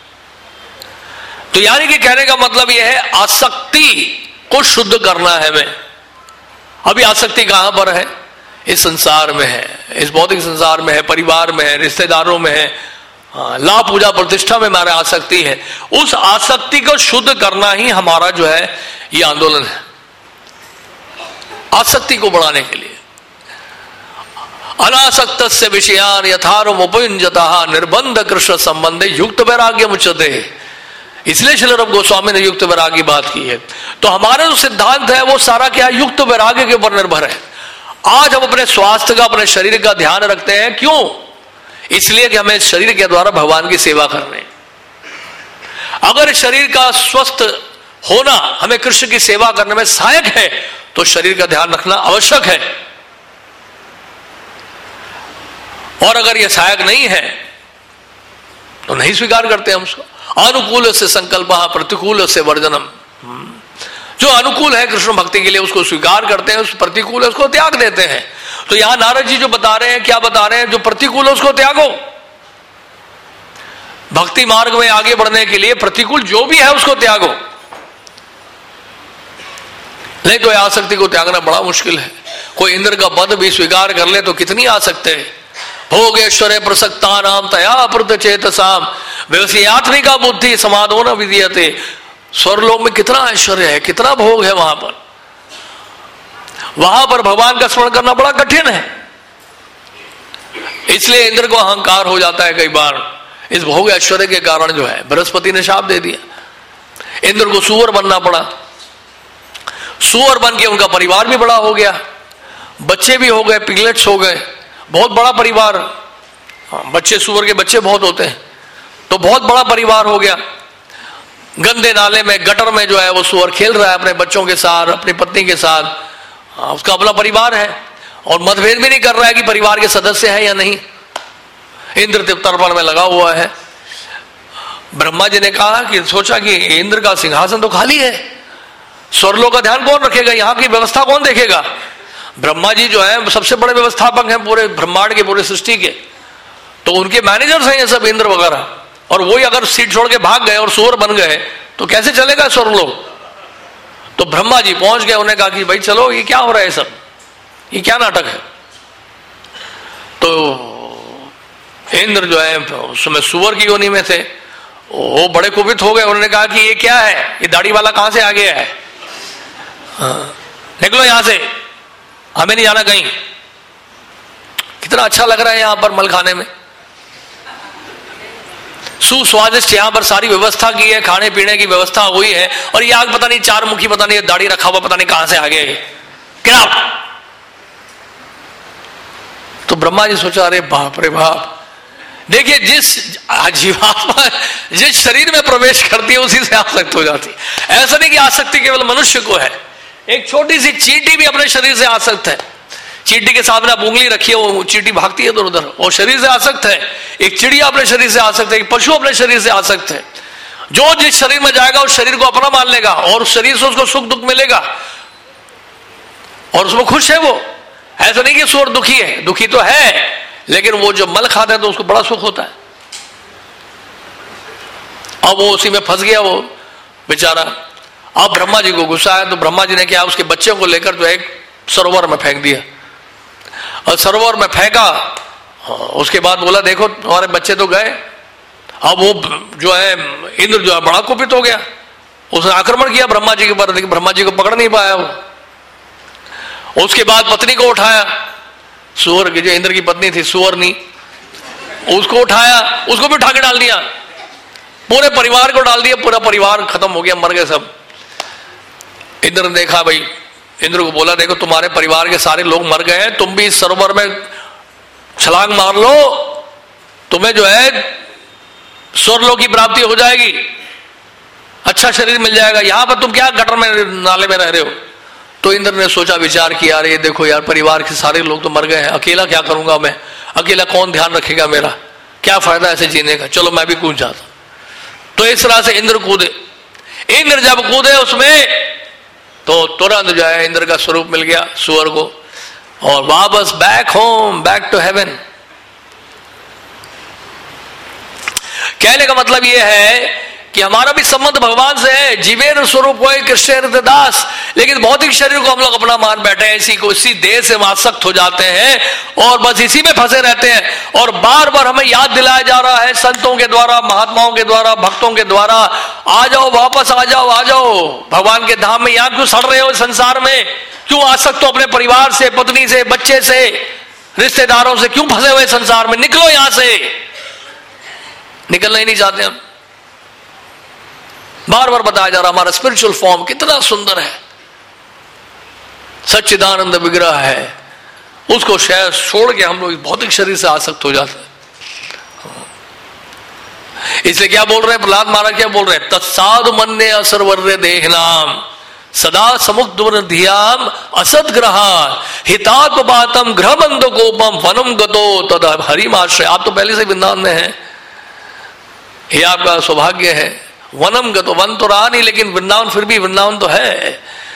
तो यानी कि कहने का मतलब यह है आसक्ति को शुद्ध करना है हमें। अभी आसक्ति कहां पर है? इस संसार में है, इस भौतिक संसार में है, परिवार में है, रिश्तेदारों में है, लाभ पूजा प्रतिष्ठा में हमारा आसक्ति है। उस आसक्ति को शुद्ध करना ही हमारा जो है ये आंदोलन है, आसक्ति को बढ़ाने के लिए। अनासक्त से विषयान यथारमुपयुंजतः निर्बंध कृष्ण संबंधे युक्त वैराग्य मुच्यते। इसलिए श्रील रूप गोस्वामी ने युक्त वैराग्य की बात की है। तो हमारा जो सिद्धांत है वो सारा क्या युक्त वैराग्य के ऊपर निर्भर है। आज हम अपने स्वास्थ्य का, अपने शरीर का ध्यान रखते हैं। क्यों? इसलिए कि हमें शरीर के द्वारा भगवान की सेवा करनी है। अगर शरीर का स्वस्थ होना हमें कृष्ण की सेवा करने में सहायक है तो शरीर का ध्यान रखना आवश्यक है। और अगर यह सहायक नहीं है तो नहीं स्वीकार करते हम उसको। अनुकूल से संकल्प, प्रतिकूल से वर्जनम। जो अनुकूल है कृष्ण भक्ति के लिए उसको स्वीकार करते हैं, उस प्रतिकूल है उसको त्याग देते हैं। तो यहां नारद जी जो बता रहे हैं, क्या बता रहे हैं? जो प्रतिकूल है उसको त्यागो। भक्ति मार्ग में आगे बढ़ने के लिए प्रतिकूल जो भी है उसको त्यागो। नहीं तो आसक्ति को त्यागना बड़ा मुश्किल है। कोई इंद्र का पद भी स्वीकार कर ले तो कितनी आसक्ति है। भोग ऐश्वर्य प्रसक्ता नाम तया अप्रत चेतसाम व्यवसायत्मिका बुद्धि समाधो न विधीयते। स्वर्लोक में कितना ऐश्वर्य है, कितना भोग है, वहां पर वहां पर भगवान का स्मरण करना बड़ा कठिन है। इसलिए इंद्र को अहंकार हो जाता है कई बार, इस भोग ऐश्वर्य के कारण जो है। बृहस्पति ने शाप दे दिया, इंद्र को सुअर बनना पड़ा। सुअर बन के उनका परिवार भी बड़ा हो गया, बच्चे भी हो गए, पिगलेट्स हो गए, बहुत बड़ा परिवार। बच्चे, सुअर के बच्चे बहुत होते हैं, तो बहुत बड़ा परिवार हो गया। गंदे नाले में, गटर में जो है वो सुअर खेल रहा है अपने बच्चों के साथ, अपनी पत्नी के साथ, उसका अपना परिवार है और मतभेद भी नहीं कर रहा है कि परिवार के सदस्य है या नहीं। इंद्र तर्पण में लगा हुआ है। ब्रह्मा जी ने कहा कि सोचा कि इंद्र का सिंहासन तो खाली है, स्वर्लोक का ध्यान कौन रखेगा, यहाँ की व्यवस्था कौन देखेगा। ब्रह्मा जी जो है सबसे बड़े व्यवस्थापक हैं पूरे ब्रह्मांड के, पूरे सृष्टि के, तो उनके मैनेजर्स हैं ये सब इंद्र वगैरह। और वही अगर सीट छोड़ के भाग गए और सुअर बन गए तो कैसे चलेगा स्वर्लोक। तो ब्रह्मा जी पहुंच गए, उन्होंने कहा कि भाई चलो ये क्या हो रहा है, सब ये क्या नाटक है। तो इंद्र जो है उसमें सुअर की योनि में थे, वो बड़े कुपित हो गए। उन्होंने कहा कि ये क्या है, ये दाढ़ी वाला कहां से आ गया है, हाँ, निकलो यहां से, हमें नहीं जाना कहीं। कितना अच्छा लग रहा है यहां पर मल खाने में, सुस्वादिष्ट यहां पर सारी व्यवस्था की है, खाने पीने की व्यवस्था हुई है, और ये आग पता नहीं चार मुखी, पता नहीं दाढ़ी रखा हुआ, पता नहीं कहां से आ गए, क्या। तो ब्रह्मा जी सोचा अरे बाप रे बाप, देखिए जिस जीवात्मा जिस शरीर में प्रवेश करती है उसी से आसक्त हो जाती है। ऐसा नहीं कि आसक्ति केवल मनुष्य को है, एक छोटी सी चींटी भी अपने शरीर से आसक्त है। चींटी के सामने आप उंगली रखिए, वो चींटी भागती है इधर उधर, वो शरीर से आसक्त है। एक चिड़िया अपने शरीर से आसक्त है, एक पशु अपने शरीर से आसक्त है। जो जिस शरीर में जाएगा उस शरीर को अपना मान लेगा और उस शरीर से उसको सुख दुख मिलेगा और उसमें खुश है वो। ऐसा नहीं कि सुअर दुखी है, दुखी तो है, लेकिन वो जो मल खाता है तो उसको बड़ा सुख होता है। अब वो उसी में फंस गया वो बेचारा। अब ब्रह्मा जी को गुस्सा आया तो ब्रह्मा जी ने क्या, उसके बच्चे को लेकर जो एक सरोवर में फेंक दिया। और सरोवर में फेंका, उसके बाद बोला देखो तुम्हारे बच्चे तो गए। अब वो जो है इंद्र जो है बड़ा कुपित हो गया, उसने आक्रमण किया ब्रह्मा जी के ऊपर, लेकिन ब्रह्मा जी को पकड़ नहीं पाया वो। उसके बाद पत्नी को उठाया, सुअर की जो इंद्र की पत्नी थी सुअरनी, उसको उठाया, उसको भी उठा के डाल दिया, पूरे परिवार को डाल दिया, पूरा परिवार खत्म हो गया, मर गए सब। इंद्र ने देखा, भाई इंद्र को बोला देखो तुम्हारे परिवार के सारे लोग मर गए हैं, तुम भी इस सरोवर में छलांग मार लो, तुम्हें जो है स्वर्लोक की प्राप्ति हो जाएगी, अच्छा शरीर मिल जाएगा, यहां पर तुम क्या गटर में नाले में रह रहे हो। तो इंद्र ने सोचा विचार किया, अरे देखो यार परिवार के सारे लोग तो मर गए हैं, अकेला क्या करूंगा मैं, अकेला कौन ध्यान रखेगा मेरा, क्या फायदा ऐसे जीने का, चलो मैं भी कूद जाता। तो इस तरह से इंद्र कूदे। इंद्र जब कूदे उसमें तो तुरंत जो है इंद्र का स्वरूप मिल गया सुअर को, और वापस back home, back to heaven. कहने का मतलब यह है कि हमारा भी संबंध भगवान से है, जीवेर स्वरूप हो कृष्ण दास, लेकिन भौतिक शरीर को हम लोग अपना मान बैठे हैं, इसी को इसी देह से आसक्त हो जाते हैं और बस इसी में फंसे रहते हैं। और बार बार हमें याद दिलाया जा रहा है संतों के द्वारा, महात्माओं के द्वारा, भक्तों के द्वारा, आ जाओ वापस आ जाओ, आ जाओ भगवान के धाम में। यहाँ क्यों सड़ रहे हो संसार में, क्यों आसक्त हो अपने परिवार से, पत्नी से, बच्चे से, रिश्तेदारों से, क्यों फंसे हुए संसार में, निकलो यहां से। निकलना ही नहीं चाहते हम। बार बार बताया जा रहा हमारा स्पिरिचुअल फॉर्म कितना सुंदर है, सच्चिदानंद विग्रह है, उसको शायद छोड़ के हम लोग भौतिक शरीर से आसक्त हो जाते हैं। इसलिए क्या बोल रहे हैं प्रहलाद महाराज, क्या बोल रहे हैं, तत्साधु मन्ये असर्वर्य देहनाम सदा समुद्र धियाम असद ग्रहान हितात्मपातम ग्रहबंध गोपम वनम गतो तद हरिमाश्रय। आप तो पहले से वृंदावन में है, ये आपका सौभाग्य है। वनम गतो, वन तो रहा नहीं लेकिन वृंदावन फिर भी वृंदावन तो है।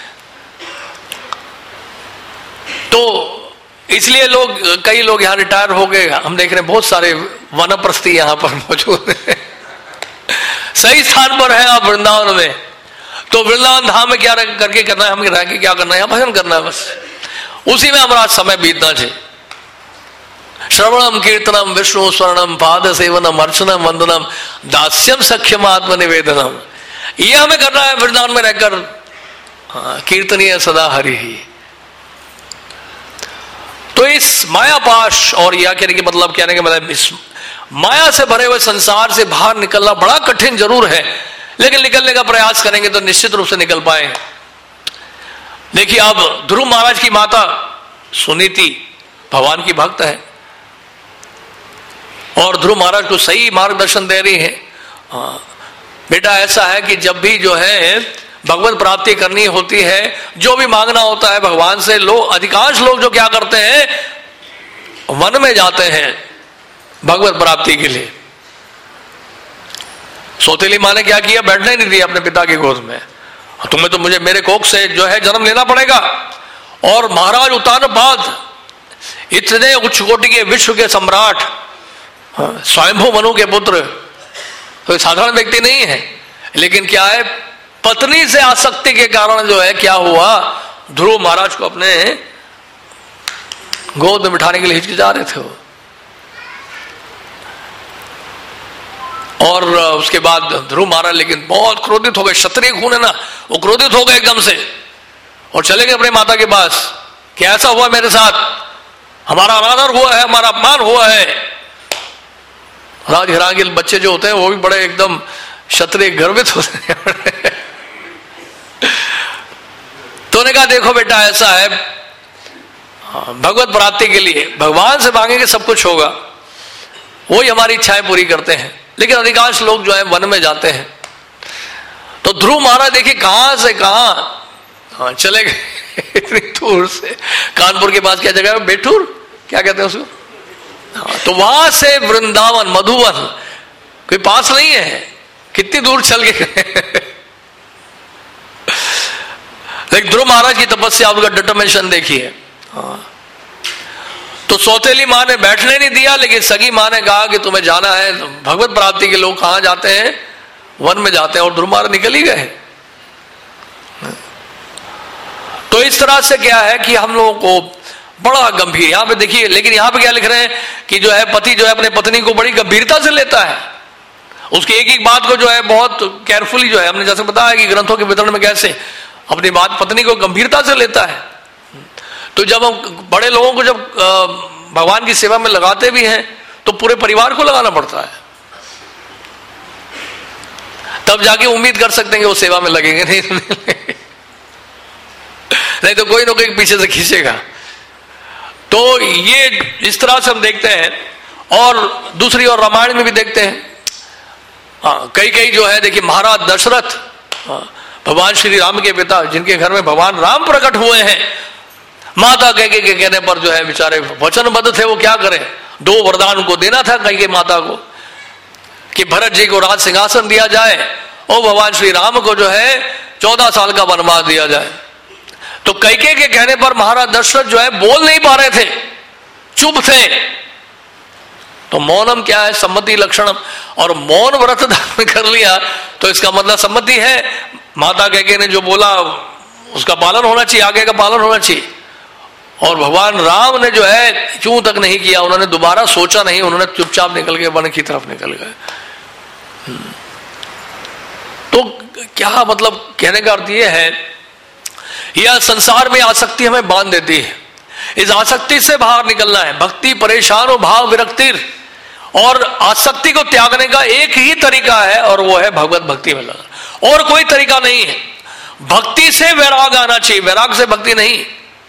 तो इसलिए लोग, कई लोग यहाँ रिटायर हो गए, हम देख रहे हैं बहुत सारे वनप्रस्थी यहाँ पर मौजूद है। सही स्थान पर है आप वृंदावन में, तो वृंदावन धाम में क्या करके करना है, हमें रह के क्या करना है, भजन करना है बस, उसी में हमारा समय बीतना चाहिए। श्रवणम कीर्तनम विष्णु स्वर्णम पाद सेवनम अर्चनम वंदनम दास्यम सख्यम आत्म निवेदनम, ये हमें करना है वृंदावन में रहकर। हाँ, कीर्तनीय सदा हरि ही। तो इस मायापाश और या कहने के मतलब कहने के मतलब इस माया से भरे हुए संसार से बाहर निकलना बड़ा कठिन जरूर है, लेकिन निकलने का प्रयास करेंगे तो निश्चित रूप से निकल पाएंगे। देखिए अब ध्रुव महाराज की माता सुनीति भगवान की भक्त है और ध्रुव महाराज को सही मार्गदर्शन दे रही है। हाँ, बेटा ऐसा है कि जब भी जो है भगवत प्राप्ति करनी होती है, जो भी मांगना होता है भगवान से, लोग अधिकांश लोग जो क्या करते हैं वन में जाते हैं भगवत प्राप्ति के लिए। सौतेली माँ ने क्या किया, बैठने नहीं दिया अपने पिता की गोद में, तुम्हें तो मुझे मेरे कोख से जो है जन्म लेना पड़ेगा। और महाराज उत्तानपाद इतने उच्च कोटि के विश्व के सम्राट स्वयंभू मनु के पुत्र, कोई साधारण व्यक्ति नहीं है, लेकिन क्या है पत्नी से आसक्ति के कारण जो है क्या हुआ, ध्रुव महाराज को अपने गोद में बिठाने के लिए हिचकिचा रहे थे वो। और उसके बाद ध्रुव महाराज लेकिन बहुत क्रोधित हो गए, क्षत्रिय खून है ना, वो क्रोधित हो गए एकदम से और चले गए अपने माता के पास कि ऐसा हुआ मेरे साथ, हमारा अनादर हुआ है, हमारा अपमान हुआ है। राज हिरांगिल बच्चे जो होते हैं वो भी बड़े एकदम क्षत्रिय गर्वित होते हैं। तो उन्होंने कहा देखो बेटा ऐसा है, भगवत प्राप्ति के लिए भगवान से मांगेंगे सब कुछ होगा, वही हमारी इच्छाएं पूरी करते हैं, लेकिन अधिकांश लोग जो है वन में जाते हैं। तो ध्रुव महाराज देखिए कहां से कहां हाँ, चले गए इतनी दूर से, कानपुर के पास क्या जगह है, बेठूर क्या कहते हैं उसको, हाँ, तो वहां से वृंदावन मधुवन कोई पास नहीं है, कितनी दूर चल गए। लेकिन ध्रुव महाराज की तपस्या, आपका डिटर्मिनेशन देखिए। हाँ, तो सौतेली माँ ने बैठने नहीं दिया, लेकिन सगी माँ ने कहा कि तुम्हें जाना है, भगवत प्राप्ति के लोग कहां जाते हैं, वन में जाते हैं, और ध्रुव महाराज निकल ही गए। तो इस तरह से क्या है कि हम लोगों को बड़ा गंभीर, यहां पे देखिए, लेकिन यहां पे क्या लिख रहे हैं कि जो है पति जो है अपने पत्नी को बड़ी गंभीरता से लेता है, उसकी एक एक बात को जो है बहुत केयरफुली जो है, हमने जैसे बताया कि ग्रंथों के वितरण में कैसे अपनी बात पत्नी को गंभीरता से लेता है। तो जब हम बड़े लोगों को जब भगवान की सेवा में लगाते भी हैं तो पूरे परिवार को लगाना पड़ता है, तब जाके उम्मीद कर सकते हैं कि वो सेवा में लगेंगे, नहीं नहीं तो कोई ना कोई पीछे से खींचेगा। तो ये इस तरह से हम देखते हैं, और दूसरी और रामायण में भी देखते हैं। हाँ, कई कई जो है देखिए महाराज दशरथ, भगवान श्री राम के पिता, जिनके घर में भगवान राम प्रकट हुए हैं, माता कह के, के कहने पर जो है बेचारे वचनबद्ध थे, वो क्या करें, दो वरदान उनको देना था कई के माता को कि भरत जी को राज सिंहासन दिया जाए और भगवान श्री राम को जो है चौदह साल का वनवास दिया जाए। तो कैके के कहने पर महाराज दशरथ जो है बोल नहीं पा रहे थे, चुप थे। तो मौनम क्या है, सम्मति लक्षणम, और मौन व्रत धारण कर लिया तो इसका मतलब सम्मति है, माता कैके ने जो बोला उसका पालन होना चाहिए, आगे का पालन होना चाहिए। और भगवान राम ने जो है क्यों तक नहीं किया, उन्होंने दोबारा सोचा नहीं, उन्होंने चुपचाप निकल के वन की तरफ निकल गए। तो क्या मतलब कहने का अर्थ यह है, यह संसार में आसक्ति हमें बांध देती है, इस आसक्ति से बाहर निकलना है। भक्ति परेशान हो भाव विरक्तिर, और आसक्ति को त्यागने का एक ही तरीका है और वो है भगवत भक्ति में लगना, और कोई तरीका नहीं है। भक्ति से वैराग आना चाहिए, वैराग से भक्ति नहीं,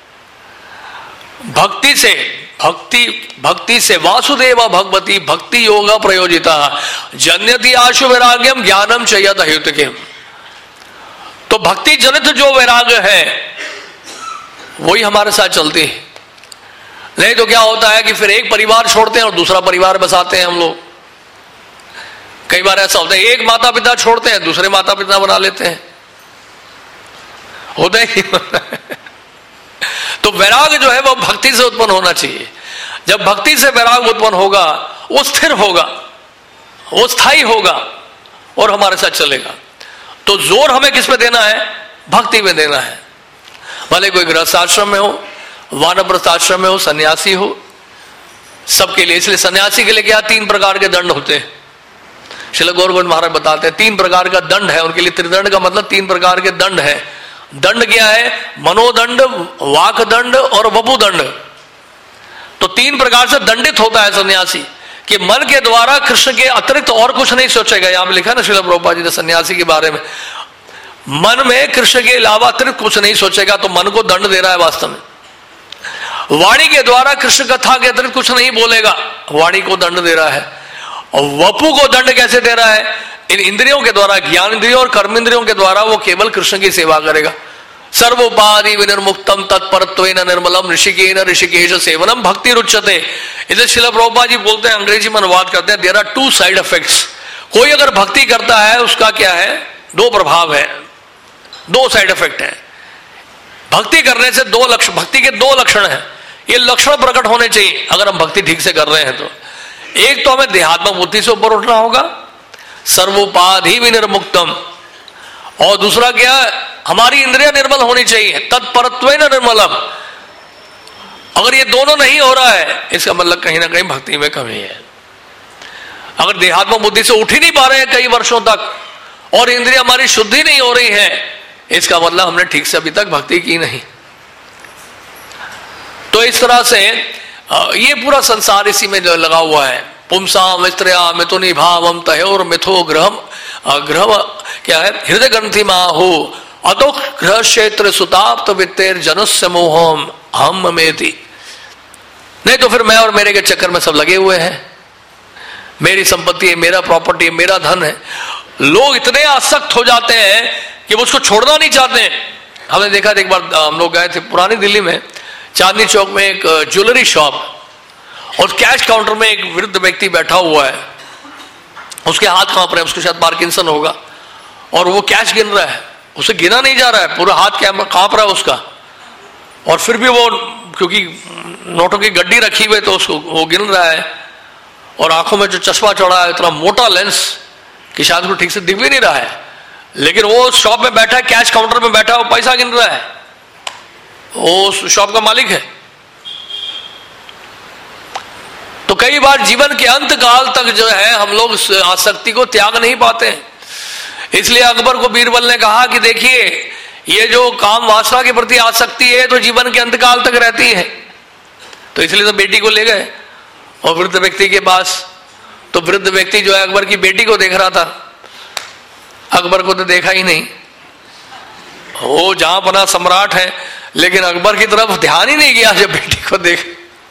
भक्ति से भक्ति भक्ति से वासुदेव भगवती भक्ति योग प्रयोजिता जन्यति आशु वैराग्यम ज्ञानम चयत अयुतकिम। तो भक्ति जनित जो वैराग है वही हमारे साथ चलती है, नहीं तो क्या होता है कि फिर एक परिवार छोड़ते हैं और दूसरा परिवार बसाते हैं हम लोग। कई बार ऐसा होता है, एक माता पिता छोड़ते हैं दूसरे माता पिता बना लेते हैं, होता है कि तो वैराग जो है वो भक्ति से उत्पन्न होना चाहिए। जब भक्ति से वैराग उत्पन्न होगा वो स्थिर होगा, वो स्थायी होगा और हमारे साथ चलेगा। तो जोर हमें किस पे देना है? भक्ति में देना है। भले कोई गृहस्थ आश्रम में हो, वानप्रस्थ आश्रम में हो, सन्यासी हो, सबके लिए। इसलिए सन्यासी के लिए क्या, तीन प्रकार के दंड होते हैं। श्रील गौर गोविंद महाराज बताते हैं तीन प्रकार का दंड है उनके लिए। त्रिदंड का मतलब तीन प्रकार के दंड है। दंड क्या है? मनोदंड, वाक दंड और वपु दंड। तो तीन प्रकार से दंडित होता है सन्यासी कि मन के द्वारा कृष्ण के अतिरिक्त और कुछ नहीं सोचेगा। यहां पर लिखा ना श्रील प्रभुपाद जी ने सन्यासी के बारे में, मन में कृष्ण के अलावा अतिरिक्त कुछ नहीं सोचेगा, तो मन को दंड दे रहा है वास्तव में। वाणी के द्वारा कृष्ण कथा के अतिरिक्त कुछ नहीं बोलेगा, वाणी को दंड दे रहा है। और वपु को दंड कैसे दे रहा है? इन इंद्रियों के द्वारा, ज्ञान इंद्रियों और कर्म इंद्रियों के द्वारा वो केवल कृष्ण की सेवा करेगा। सर्वोपाधि विनिर्मुक्तम तत्परत्वेन निर्मलम ऋषिकेन ऋषिकेश सेवनम भक्ति रुच्यते। इसे श्रील प्रभुपाद जी बोलते हैं, अंग्रेजी में अनुवाद करते हैं, there are two side effects. कोई अगर भक्ति करता है उसका क्या है? दो प्रभाव है, दो साइड इफेक्ट है। भक्ति करने से दो लक्षण, भक्ति के दो लक्षण हैं। ये लक्षण प्रकट होने चाहिए अगर हम भक्ति ठीक से कर रहे हैं तो। एक तो हमें देहात्मक बुद्धि से ऊपर उठना होगा, सर्वोपाधि विनिर्मुक्तम, और दूसरा क्या, हमारी इंद्रियां निर्मल होनी चाहिए, तत्परत्वेन निर्मलम। अगर ये दोनों नहीं हो रहा है इसका मतलब कहीं ना कहीं भक्ति में कमी है। अगर देहात्मक बुद्धि से उठ ही नहीं पा रहे हैं कई वर्षों तक और इंद्रियां हमारी शुद्धि नहीं हो रही है, इसका मतलब हमने ठीक से अभी तक भक्ति की नहीं। तो इस तरह से ये पूरा संसार इसी में लगा हुआ है। पुंसाम स्त्रिया मिथुनि भावम तयोर मिथो ग्रहम ग्रह क्या है? हृदय ग्रंथि माहो अतो ग्रह क्षेत्र सुताप्त वित्तेर जनुस्य मोहम हम मेति। नहीं तो फिर मैं और मेरे के चक्कर में सब लगे हुए हैं, मेरी संपत्ति है, मेरा प्रॉपर्टी है, मेरा धन है। लोग इतने आसक्त हो जाते हैं कि वो उसको छोड़ना नहीं चाहते। हमने देखा एक बार हम लोग गए थे पुरानी दिल्ली में, चांदनी चौक में एक ज्वेलरी शॉप, और कैश काउंटर में एक वृद्ध व्यक्ति बैठा हुआ है, उसके हाथ कांप रहे हैं, उसको शायद पार्किंसन होगा, और वो कैश गिन रहा है, उसे गिना नहीं जा रहा है, पूरा हाथ कांप रहा है उसका, और फिर भी वो क्योंकि नोटों की गड्डी रखी हुई तो उसको वो गिन रहा है, और आंखों में जो चश्मा चढ़ा है, इतना मोटा लेंस कि शायद उसको ठीक से दिख भी नहीं रहा है, लेकिन वो शॉप में बैठा है, कैश काउंटर में बैठा है, वो पैसा गिन रहा है, वो शॉप का मालिक है। तो कई बार जीवन के अंत काल तक जो है हम लोग आसक्ति को त्याग नहीं पाते हैं। इसलिए अकबर को बीरबल ने कहा कि देखिए ये जो काम वासना के प्रति आसक्ति है तो जीवन के अंत काल तक रहती है। तो इसलिए तो बेटी को ले गए और वृद्ध व्यक्ति के पास, तो वृद्ध व्यक्ति जो है अकबर की बेटी को देख रहा था, अकबर को तो देखा ही नहीं, वो जहां बना सम्राट है, लेकिन अकबर की तरफ ध्यान ही नहीं गया जब बेटी को देख।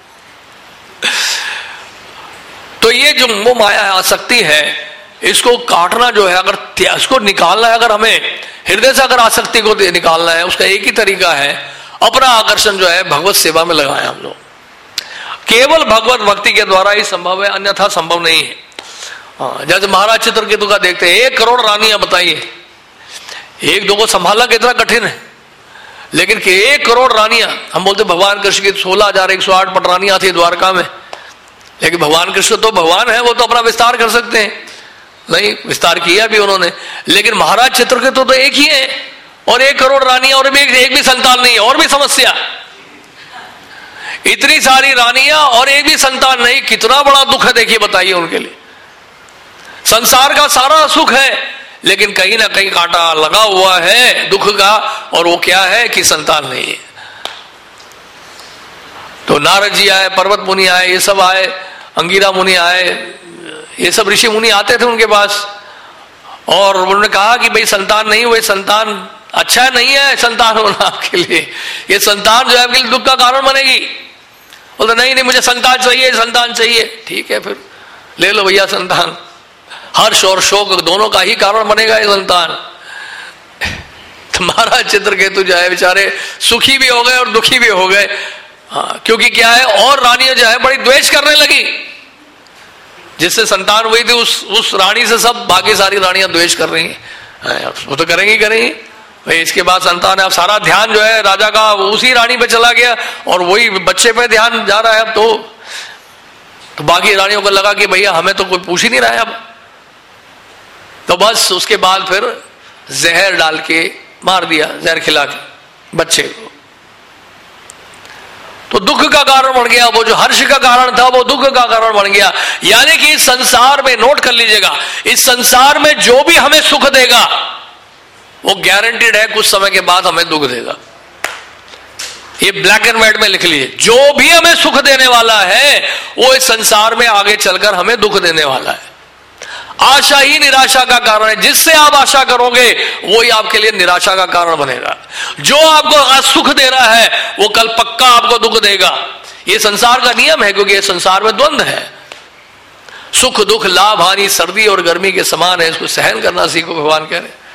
तो ये जो मोह माया आसक्ति है, इसको काटना जो है, अगर इसको निकालना है, अगर हमें हृदय से अगर आसक्ति को निकालना है, उसका एक ही तरीका है, अपना आकर्षण जो है भगवत सेवा में लगाएं हम लोग। केवल भगवत भक्ति के द्वारा ही संभव है, अन्यथा संभव नहीं है। हाँ, जैसे महाराज चित्रकेतु का देखते हैं, एक करोड़ रानियां बताइए, एक दो को संभालना कितना कठिन है, लेकिन कि एक करोड़ रानियां, हम बोलते भगवान कृष्ण की सोलह हजार एक सौ आठ पटरानियां थी द्वारका में, लेकिन भगवान कृष्ण तो भगवान है, वो तो अपना विस्तार कर सकते हैं, नहीं विस्तार किया भी उन्होंने, लेकिन महाराज चित्रकेतु तो एक ही है, और एक करोड़ रानियां, और भी एक, एक भी संतान नहीं है, और भी समस्या। इतनी सारी रानियां और एक भी संतान नहीं, कितना बड़ा दुख है देखिए, बताइए उनके लिए। संसार का सारा सुख है, लेकिन कहीं ना कहीं कांटा लगा हुआ है दुख का, और वो क्या है कि संतान नहीं है। तो नारद जी आए, पर्वत मुनि आए, ये सब आए, अंगिरा मुनि आए, ये सब ऋषि मुनि आते थे उनके पास, और उन्होंने कहा कि भाई संतान नहीं हुए, संतान अच्छा नहीं है संतान होना आपके लिए, ये संतान जो है आपके लिए दुख का कारण बनेगी। बोलते नहीं नहीं मुझे संतान चाहिए, संतान चाहिए। ठीक है फिर ले लो भैया संतान, हर्ष और शोक दोनों का ही कारण बनेगा ये संतान। तुम्हारा चित्रकेतु जो है बेचारे सुखी भी हो गए और दुखी भी हो गए। हाँ, क्योंकि क्या है, और रानियां जो है बड़ी द्वेष करने लगी, जिससे संतान हुई थी उस उस रानी से सब बाकी सारी रानियां द्वेष कर रही हैं, वो तो करेंगी करेंगी भाई। इसके बाद संतान है, अब सारा ध्यान जो है राजा का उसी रानी पे चला गया, और वही बच्चे पे ध्यान जा रहा है अब तो, तो बाकी रानियों को लगा कि भैया हमें तो कोई पूछ ही नहीं रहा है अब। तो बस उसके बाद फिर जहर डाल के मार दिया, जहर खिला के बच्चे को। तो दुख का कारण बन गया, वो जो हर्ष का कारण था वो दुख का कारण बन गया। यानी कि इस संसार में, नोट कर लीजिएगा, इस संसार में जो भी हमें सुख देगा वो गारंटीड है कुछ समय के बाद हमें दुख देगा। ये ब्लैक एंड व्हाइट में लिख लीजिए, जो भी हमें सुख देने वाला है वो इस संसार में आगे चलकर हमें दुख देने वाला है। आशा ही निराशा का कारण है। जिससे आप आशा करोगे वो ही आपके लिए निराशा का कारण बनेगा। जो आपको आज सुख दे रहा है वो कल पक्का आपको दुख देगा। ये संसार का नियम है, क्योंकि ये संसार में द्वंद्व है। सुख दुख, लाभ हानि, सर्दी और गर्मी के समान है, इसको सहन करना सीखो, भगवान कह रहे।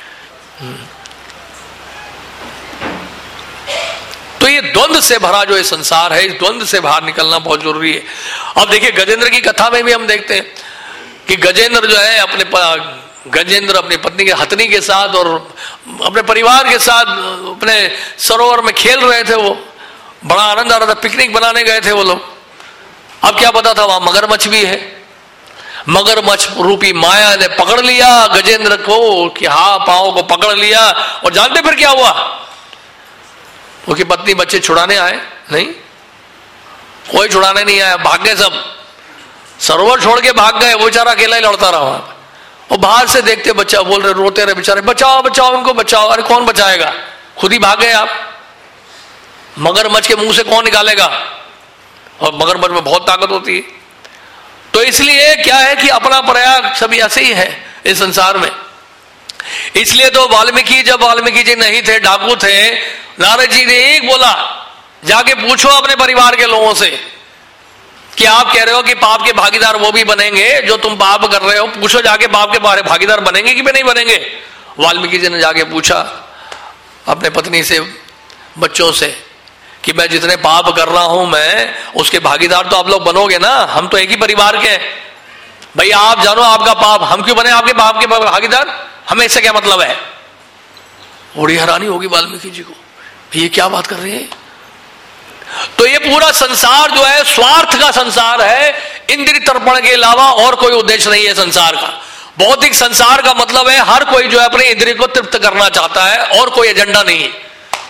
तो ये द्वंद्व से भरा जो ये संसार है, इस द्वंद्व से बाहर निकलना बहुत जरूरी है। अब देखिए गजेंद्र की कथा में भी हम देखते हैं कि गजेंद्र जो है अपने गजेंद्र अपनी पत्नी के हथनी के साथ और अपने परिवार के साथ अपने सरोवर में खेल रहे थे। वो बड़ा आनंद आ रहा था, पिकनिक बनाने गए थे वो लोग। अब क्या पता था वहां मगरमच्छ भी है। मगरमच्छ रूपी माया ने पकड़ लिया गजेंद्र को, कि हाँ पांव को पकड़ लिया। और जानते फिर क्या हुआ? उसकी पत्नी बच्चे छुड़ाने आए नहीं, कोई छुड़ाने नहीं आया, भाग गए सब, सरोवर छोड़ के भाग गए। वो बेचारा अकेला ही लड़ता रहा वहां। और बाहर से देखते बच्चा बोल रहे, रोते रहे बेचारे, बचाओ बचाओ उनको बचाओ। अरे कौन बचाएगा, खुद ही भाग गए आप। मगरमच्छ के मुंह से कौन निकालेगा? और मगरमच्छ में बहुत ताकत होती है। तो इसलिए क्या है कि अपना प्रयाग सभी ऐसे ही है इस संसार में। इसलिए तो वाल्मीकि, जब वाल्मीकि जी नहीं थे, डाकू थे, नारद जी ने एक बोला, जाके पूछो अपने परिवार के लोगों से कि आप कह रहे हो कि पाप के भागीदार वो भी बनेंगे जो तुम पाप कर रहे हो, पूछो जाके पाप के बारे भागीदार बनेंगे कि नहीं बनेंगे। वाल्मीकि जी ने जाके पूछा अपने पत्नी से, बच्चों से, कि मैं जितने पाप कर रहा हूं मैं उसके भागीदार तो आप लोग बनोगे ना, हम तो एक ही परिवार के हैं। भैया आप जानो आपका पाप, हम क्यों बने आपके पाप के भागीदार, हमें इससे क्या मतलब है? बड़ी हैरानी होगी वाल्मीकि जी को, ये क्या बात कर रहे हैं। तो ये पूरा संसार जो है स्वार्थ का संसार है, इंद्रिय तर्पण के अलावा और कोई उद्देश्य नहीं है संसार का। भौतिक संसार का मतलब है हर कोई जो है अपने इंद्रिय को तृप्त करना चाहता है और कोई एजेंडा नहीं है।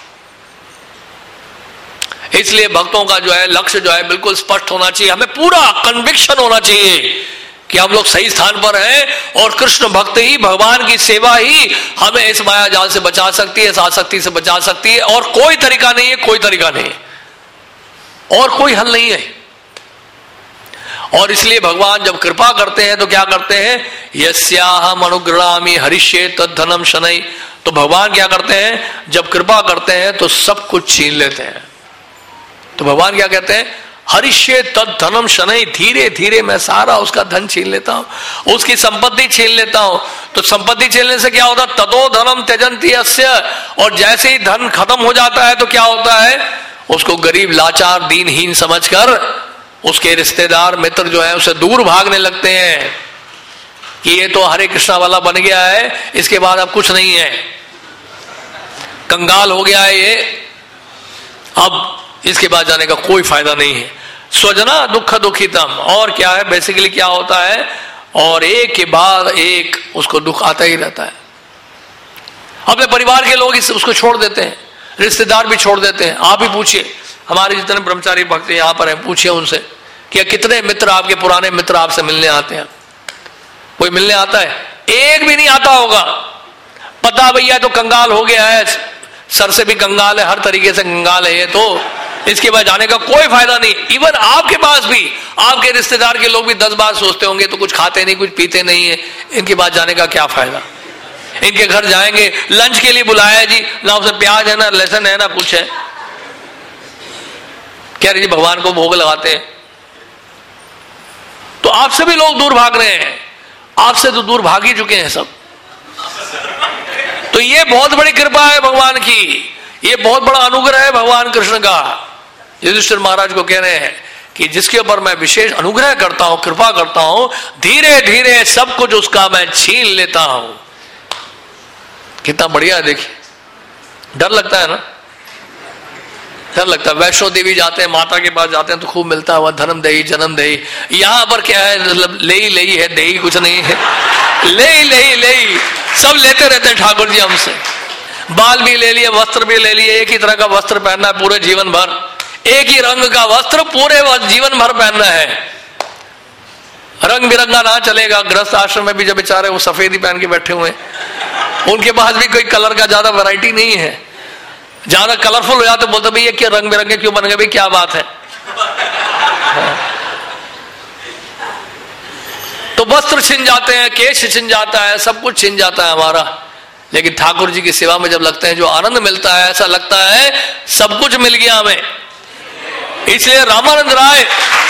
इसलिए भक्तों का जो है लक्ष्य जो है बिल्कुल स्पष्ट होना चाहिए। हमें पूरा कन्विक्शन होना चाहिए कि हम लोग सही स्थान पर हैं और कृष्ण भक्त ही, भगवान की सेवा ही हमें इस माया जाल से बचा सकती है, इस आसक्ति से बचा सकती है। और कोई तरीका नहीं है, कोई तरीका नहीं है और कोई हल नहीं है। और इसलिए भगवान जब कृपा करते हैं तो क्या करते हैं, यस्याहम अनुग्रहामि हरिष्ये तद्धनम शनै। तो भगवान क्या करते हैं, जब कृपा करते हैं तो सब कुछ छीन लेते हैं। तो भगवान क्या कहते हैं, हरिष्ये तद्धनम शनै, धीरे धीरे मैं सारा उसका धन छीन लेता हूं, उसकी संपत्ति छीन लेता हूं। तो संपत्ति छीनने से क्या होता है, तदो धनम त्यजन्ति अस्य। और जैसे ही धन खत्म हो जाता है तो क्या होता है, उसको गरीब लाचार दीनहीन समझकर उसके रिश्तेदार मित्र जो है उसे दूर भागने लगते हैं कि ये तो हरे कृष्णा वाला बन गया है, इसके बाद अब कुछ नहीं है, कंगाल हो गया है ये, अब इसके बाद जाने का कोई फायदा नहीं है। स्वजना दुख दुखितम। और क्या है, बेसिकली क्या होता है, और एक के बाद एक उसको दुख आता ही रहता है। अपने परिवार के लोग इस उसको छोड़ देते हैं, रिश्तेदार भी छोड़ देते हैं। आप ही पूछिए, हमारे जितने ब्रह्मचारी भक्त यहाँ पर हैं, पूछिए उनसे कि कितने मित्र आपके पुराने मित्र आपसे मिलने आते हैं। कोई मिलने आता है? एक भी नहीं आता होगा। पता भैया तो कंगाल हो गया है, सर से भी कंगाल है, हर तरीके से कंगाल है ये, तो इसके बाद जाने का कोई फायदा नहीं। इवन आपके पास भी आपके रिश्तेदार के लोग भी दस बार सोचते होंगे, तो कुछ खाते नहीं, कुछ पीते नहीं है, इनके बाद जाने का क्या फायदा। इनके घर जाएंगे, लंच के लिए बुलाया जी, ना उसमें प्याज है, ना लहसुन है, ना कुछ है, कह रहे जी भगवान को भोग लगाते हैं। तो आपसे भी लोग दूर भाग रहे हैं, आपसे तो दूर भाग ही चुके हैं सब। तो ये बहुत बड़ी कृपा है भगवान की, ये बहुत बड़ा अनुग्रह है भगवान कृष्ण का। युधिष्ठिर महाराज को कह रहे हैं कि जिसके ऊपर मैं विशेष अनुग्रह करता हूं, कृपा करता हूं, धीरे धीरे सब कुछ उसका मैं छीन लेता हूं। कितना बढ़िया है, देखिए। डर लगता है ना, डर लगता है। वैष्णो देवी जाते हैं, माता के पास जाते हैं तो खूब मिलता है वह धर्म दही जन्म दही। यहां पर क्या है, मतलब ले ही ले ही है, दही कुछ नहीं है। ले ही ले ही ले ही सब लेते रहते हैं ठाकुर जी हमसे। बाल भी ले लिए, वस्त्र भी ले लिए, एक ही तरह का वस्त्र पहनना है पूरे जीवन भर, एक ही रंग का वस्त्र पूरे जीवन भर पहनना है, रंग बिरंगा ना चलेगा। गृहस्थ आश्रम में भी जब बेचारे वो सफेद ही पहन के बैठे हुए, उनके पास भी कोई कलर का ज्यादा वैरायटी नहीं है। ज्यादा कलरफुल हो जाते बोलते भाई ये क्या रंग बिरंगे क्यों बन गए, भाई क्या बात है। तो वस्त्र छिन जाते हैं, केश छिन जाता है, सब कुछ छिन जाता है हमारा। लेकिन ठाकुर जी की सेवा में जब लगते हैं जो आनंद मिलता है, ऐसा लगता है सब कुछ मिल गया हमें। इसलिए रामानंद राय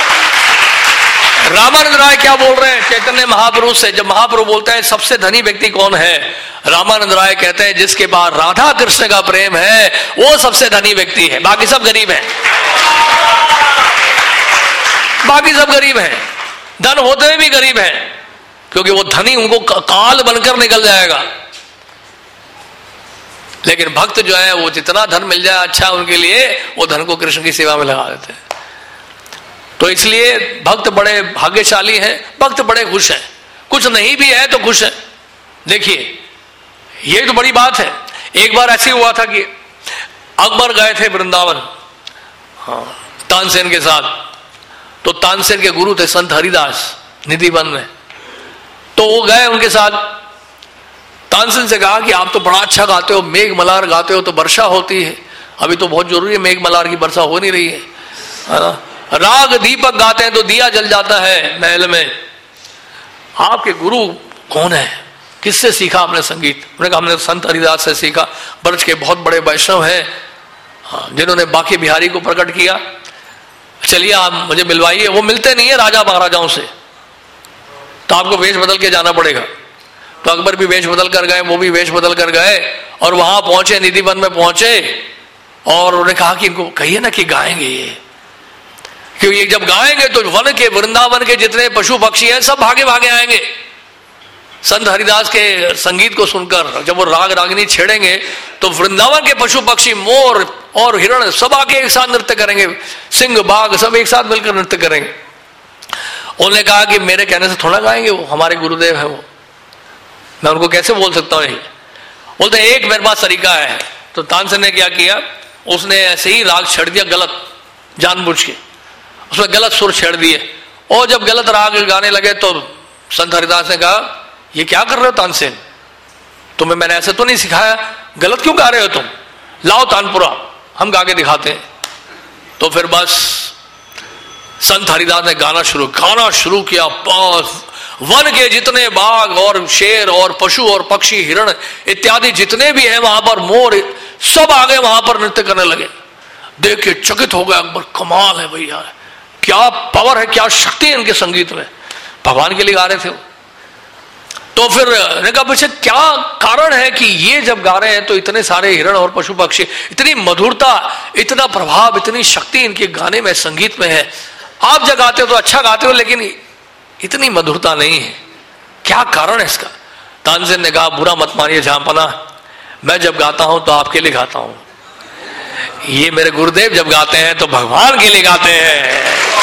रामानंद राय क्या बोल रहे हैं चैतन्य महाप्रभु से, जब महाप्रभु बोलते हैं सबसे धनी व्यक्ति कौन है, रामानंद राय कहते हैं जिसके पास राधा कृष्ण का प्रेम है वो सबसे धनी व्यक्ति है, बाकी सब गरीब हैं। बाकी सब गरीब हैं, धन होते हुए भी गरीब हैं, क्योंकि वो धनी उनको काल बनकर निकल जाएगा। लेकिन भक्त जो है वो जितना धन मिल जाए अच्छा उनके लिए, वो धन को कृष्ण की सेवा में लगा देते हैं। तो इसलिए भक्त बड़े भाग्यशाली हैं, भक्त बड़े खुश हैं, कुछ नहीं भी है तो खुश है। देखिए ये तो बड़ी बात है। एक बार ऐसे हुआ था कि अकबर गए थे वृंदावन, हाँ, तानसेन के साथ। तो तानसेन के गुरु थे संत हरिदास निधिवन में, तो वो गए उनके साथ। तानसेन से कहा कि आप तो बड़ा अच्छा गाते हो, मेघ मल्हार गाते हो तो वर्षा होती है, अभी तो बहुत जरूरी है, मेघ मल्हार की वर्षा हो नहीं रही है, है ना। राग दीपक गाते हैं तो दिया जल जाता है महल में। आपके गुरु कौन है, किससे सीखा आपने संगीत? उन्होंने कहा हमने संत हरिदास से सीखा, ब्रज के बहुत बड़े वैष्णव हैं, हाँ, जिन्होंने बांके बिहारी को प्रकट किया। चलिए आप मुझे मिलवाइए। वो मिलते नहीं है राजा महाराजाओं से, तो आपको वेश बदल के जाना पड़ेगा। तो अकबर भी वेश बदल कर गए, वो भी वेश बदल कर गए और वहां पहुंचे, निधिवन में पहुंचे, और उन्होंने कहा कि इनको कहिए ना कि गाएंगे ये, क्योंकि जब गाएंगे तो वन के वृंदावन के जितने पशु पक्षी हैं सब भागे भागे आएंगे संत हरिदास के संगीत को सुनकर। जब वो राग रागिनी छेड़ेंगे तो वृंदावन के पशु पक्षी, मोर और हिरण सब आके एक साथ नृत्य करेंगे, सिंह बाघ सब एक साथ मिलकर नृत्य करेंगे। उन्होंने कहा कि मेरे कहने से थोड़ा गाएंगे, वो हमारे गुरुदेव है, वो मैं उनको कैसे बोल सकता हूँ। बोलते एक मेरे पास तरीका है। तो तानसेन ने क्या किया, उसने ऐसे ही राग छेड़ दिया गलत, जानबूझ के उसमें गलत सुर छेड़ दिए, और जब गलत राग गाने लगे तो संत हरिदास ने कहा ये क्या कर रहे हो तानसेन, तुम्हें मैंने ऐसे तो नहीं सिखाया, गलत क्यों गा रहे हो तुम, लाओ तानपुरा हम गा के दिखाते हैं। तो फिर बस संत हरिदास ने गाना शुरू गाना शुरू किया। वन के जितने बाघ और शेर और पशु और पक्षी हिरण इत्यादि जितने भी हैं वहां पर, मोर सब आगे वहां पर नृत्य करने लगे। देख के चकित हो गया अकबर, कमाल है भैया, क्या पावर है, क्या शक्ति है इनके संगीत में, भगवान के लिए गा रहे थे। तो फिर ने कहा बच्चे क्या कारण है कि ये जब गा रहे हैं तो इतने सारे हिरण और पशु पक्षी, इतनी मधुरता, इतना प्रभाव, इतनी शक्ति इनके गाने में, संगीत में है। आप जब गाते हो तो अच्छा गाते हो लेकिन इतनी मधुरता नहीं है, क्या कारण है इसका? तानसेन ने कहा बुरा मत मानिए जहांपना, मैं जब गाता हूं तो आपके लिए गाता हूं, ये मेरे गुरुदेव जब गाते हैं तो भगवान के लिए गाते हैं,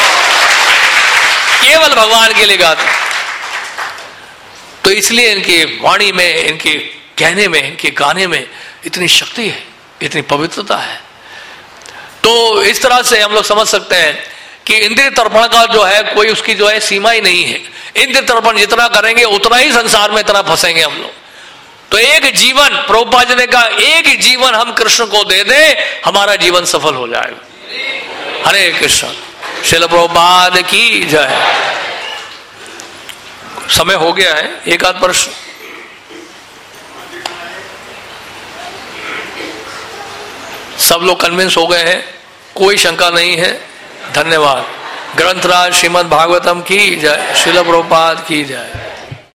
केवल भगवान के लिए गाते हैं। तो इसलिए इनकी वाणी में, इनके कहने में, इनके गाने में इतनी शक्ति है, इतनी पवित्रता है। तो इस तरह से हम लोग समझ सकते हैं कि इंद्रिय तर्पण का जो है कोई उसकी जो है सीमा ही नहीं है। इंद्रिय तर्पण जितना करेंगे उतना ही संसार में इतना फंसेंगे हम लोग। तो एक जीवन, प्रभुपाद जी ने कहा एक ही जीवन हम कृष्ण को दे दें, हमारा जीवन सफल हो जाएगा। हरे कृष्ण। श्रील प्रभुपाद की जय। समय हो गया है, एक आध प्रश्न। सब लोग कन्विंस हो गए हैं, कोई शंका नहीं है। धन्यवाद। ग्रंथराज श्रीमद् भागवतम की जय। श्रील प्रभुपाद की जय।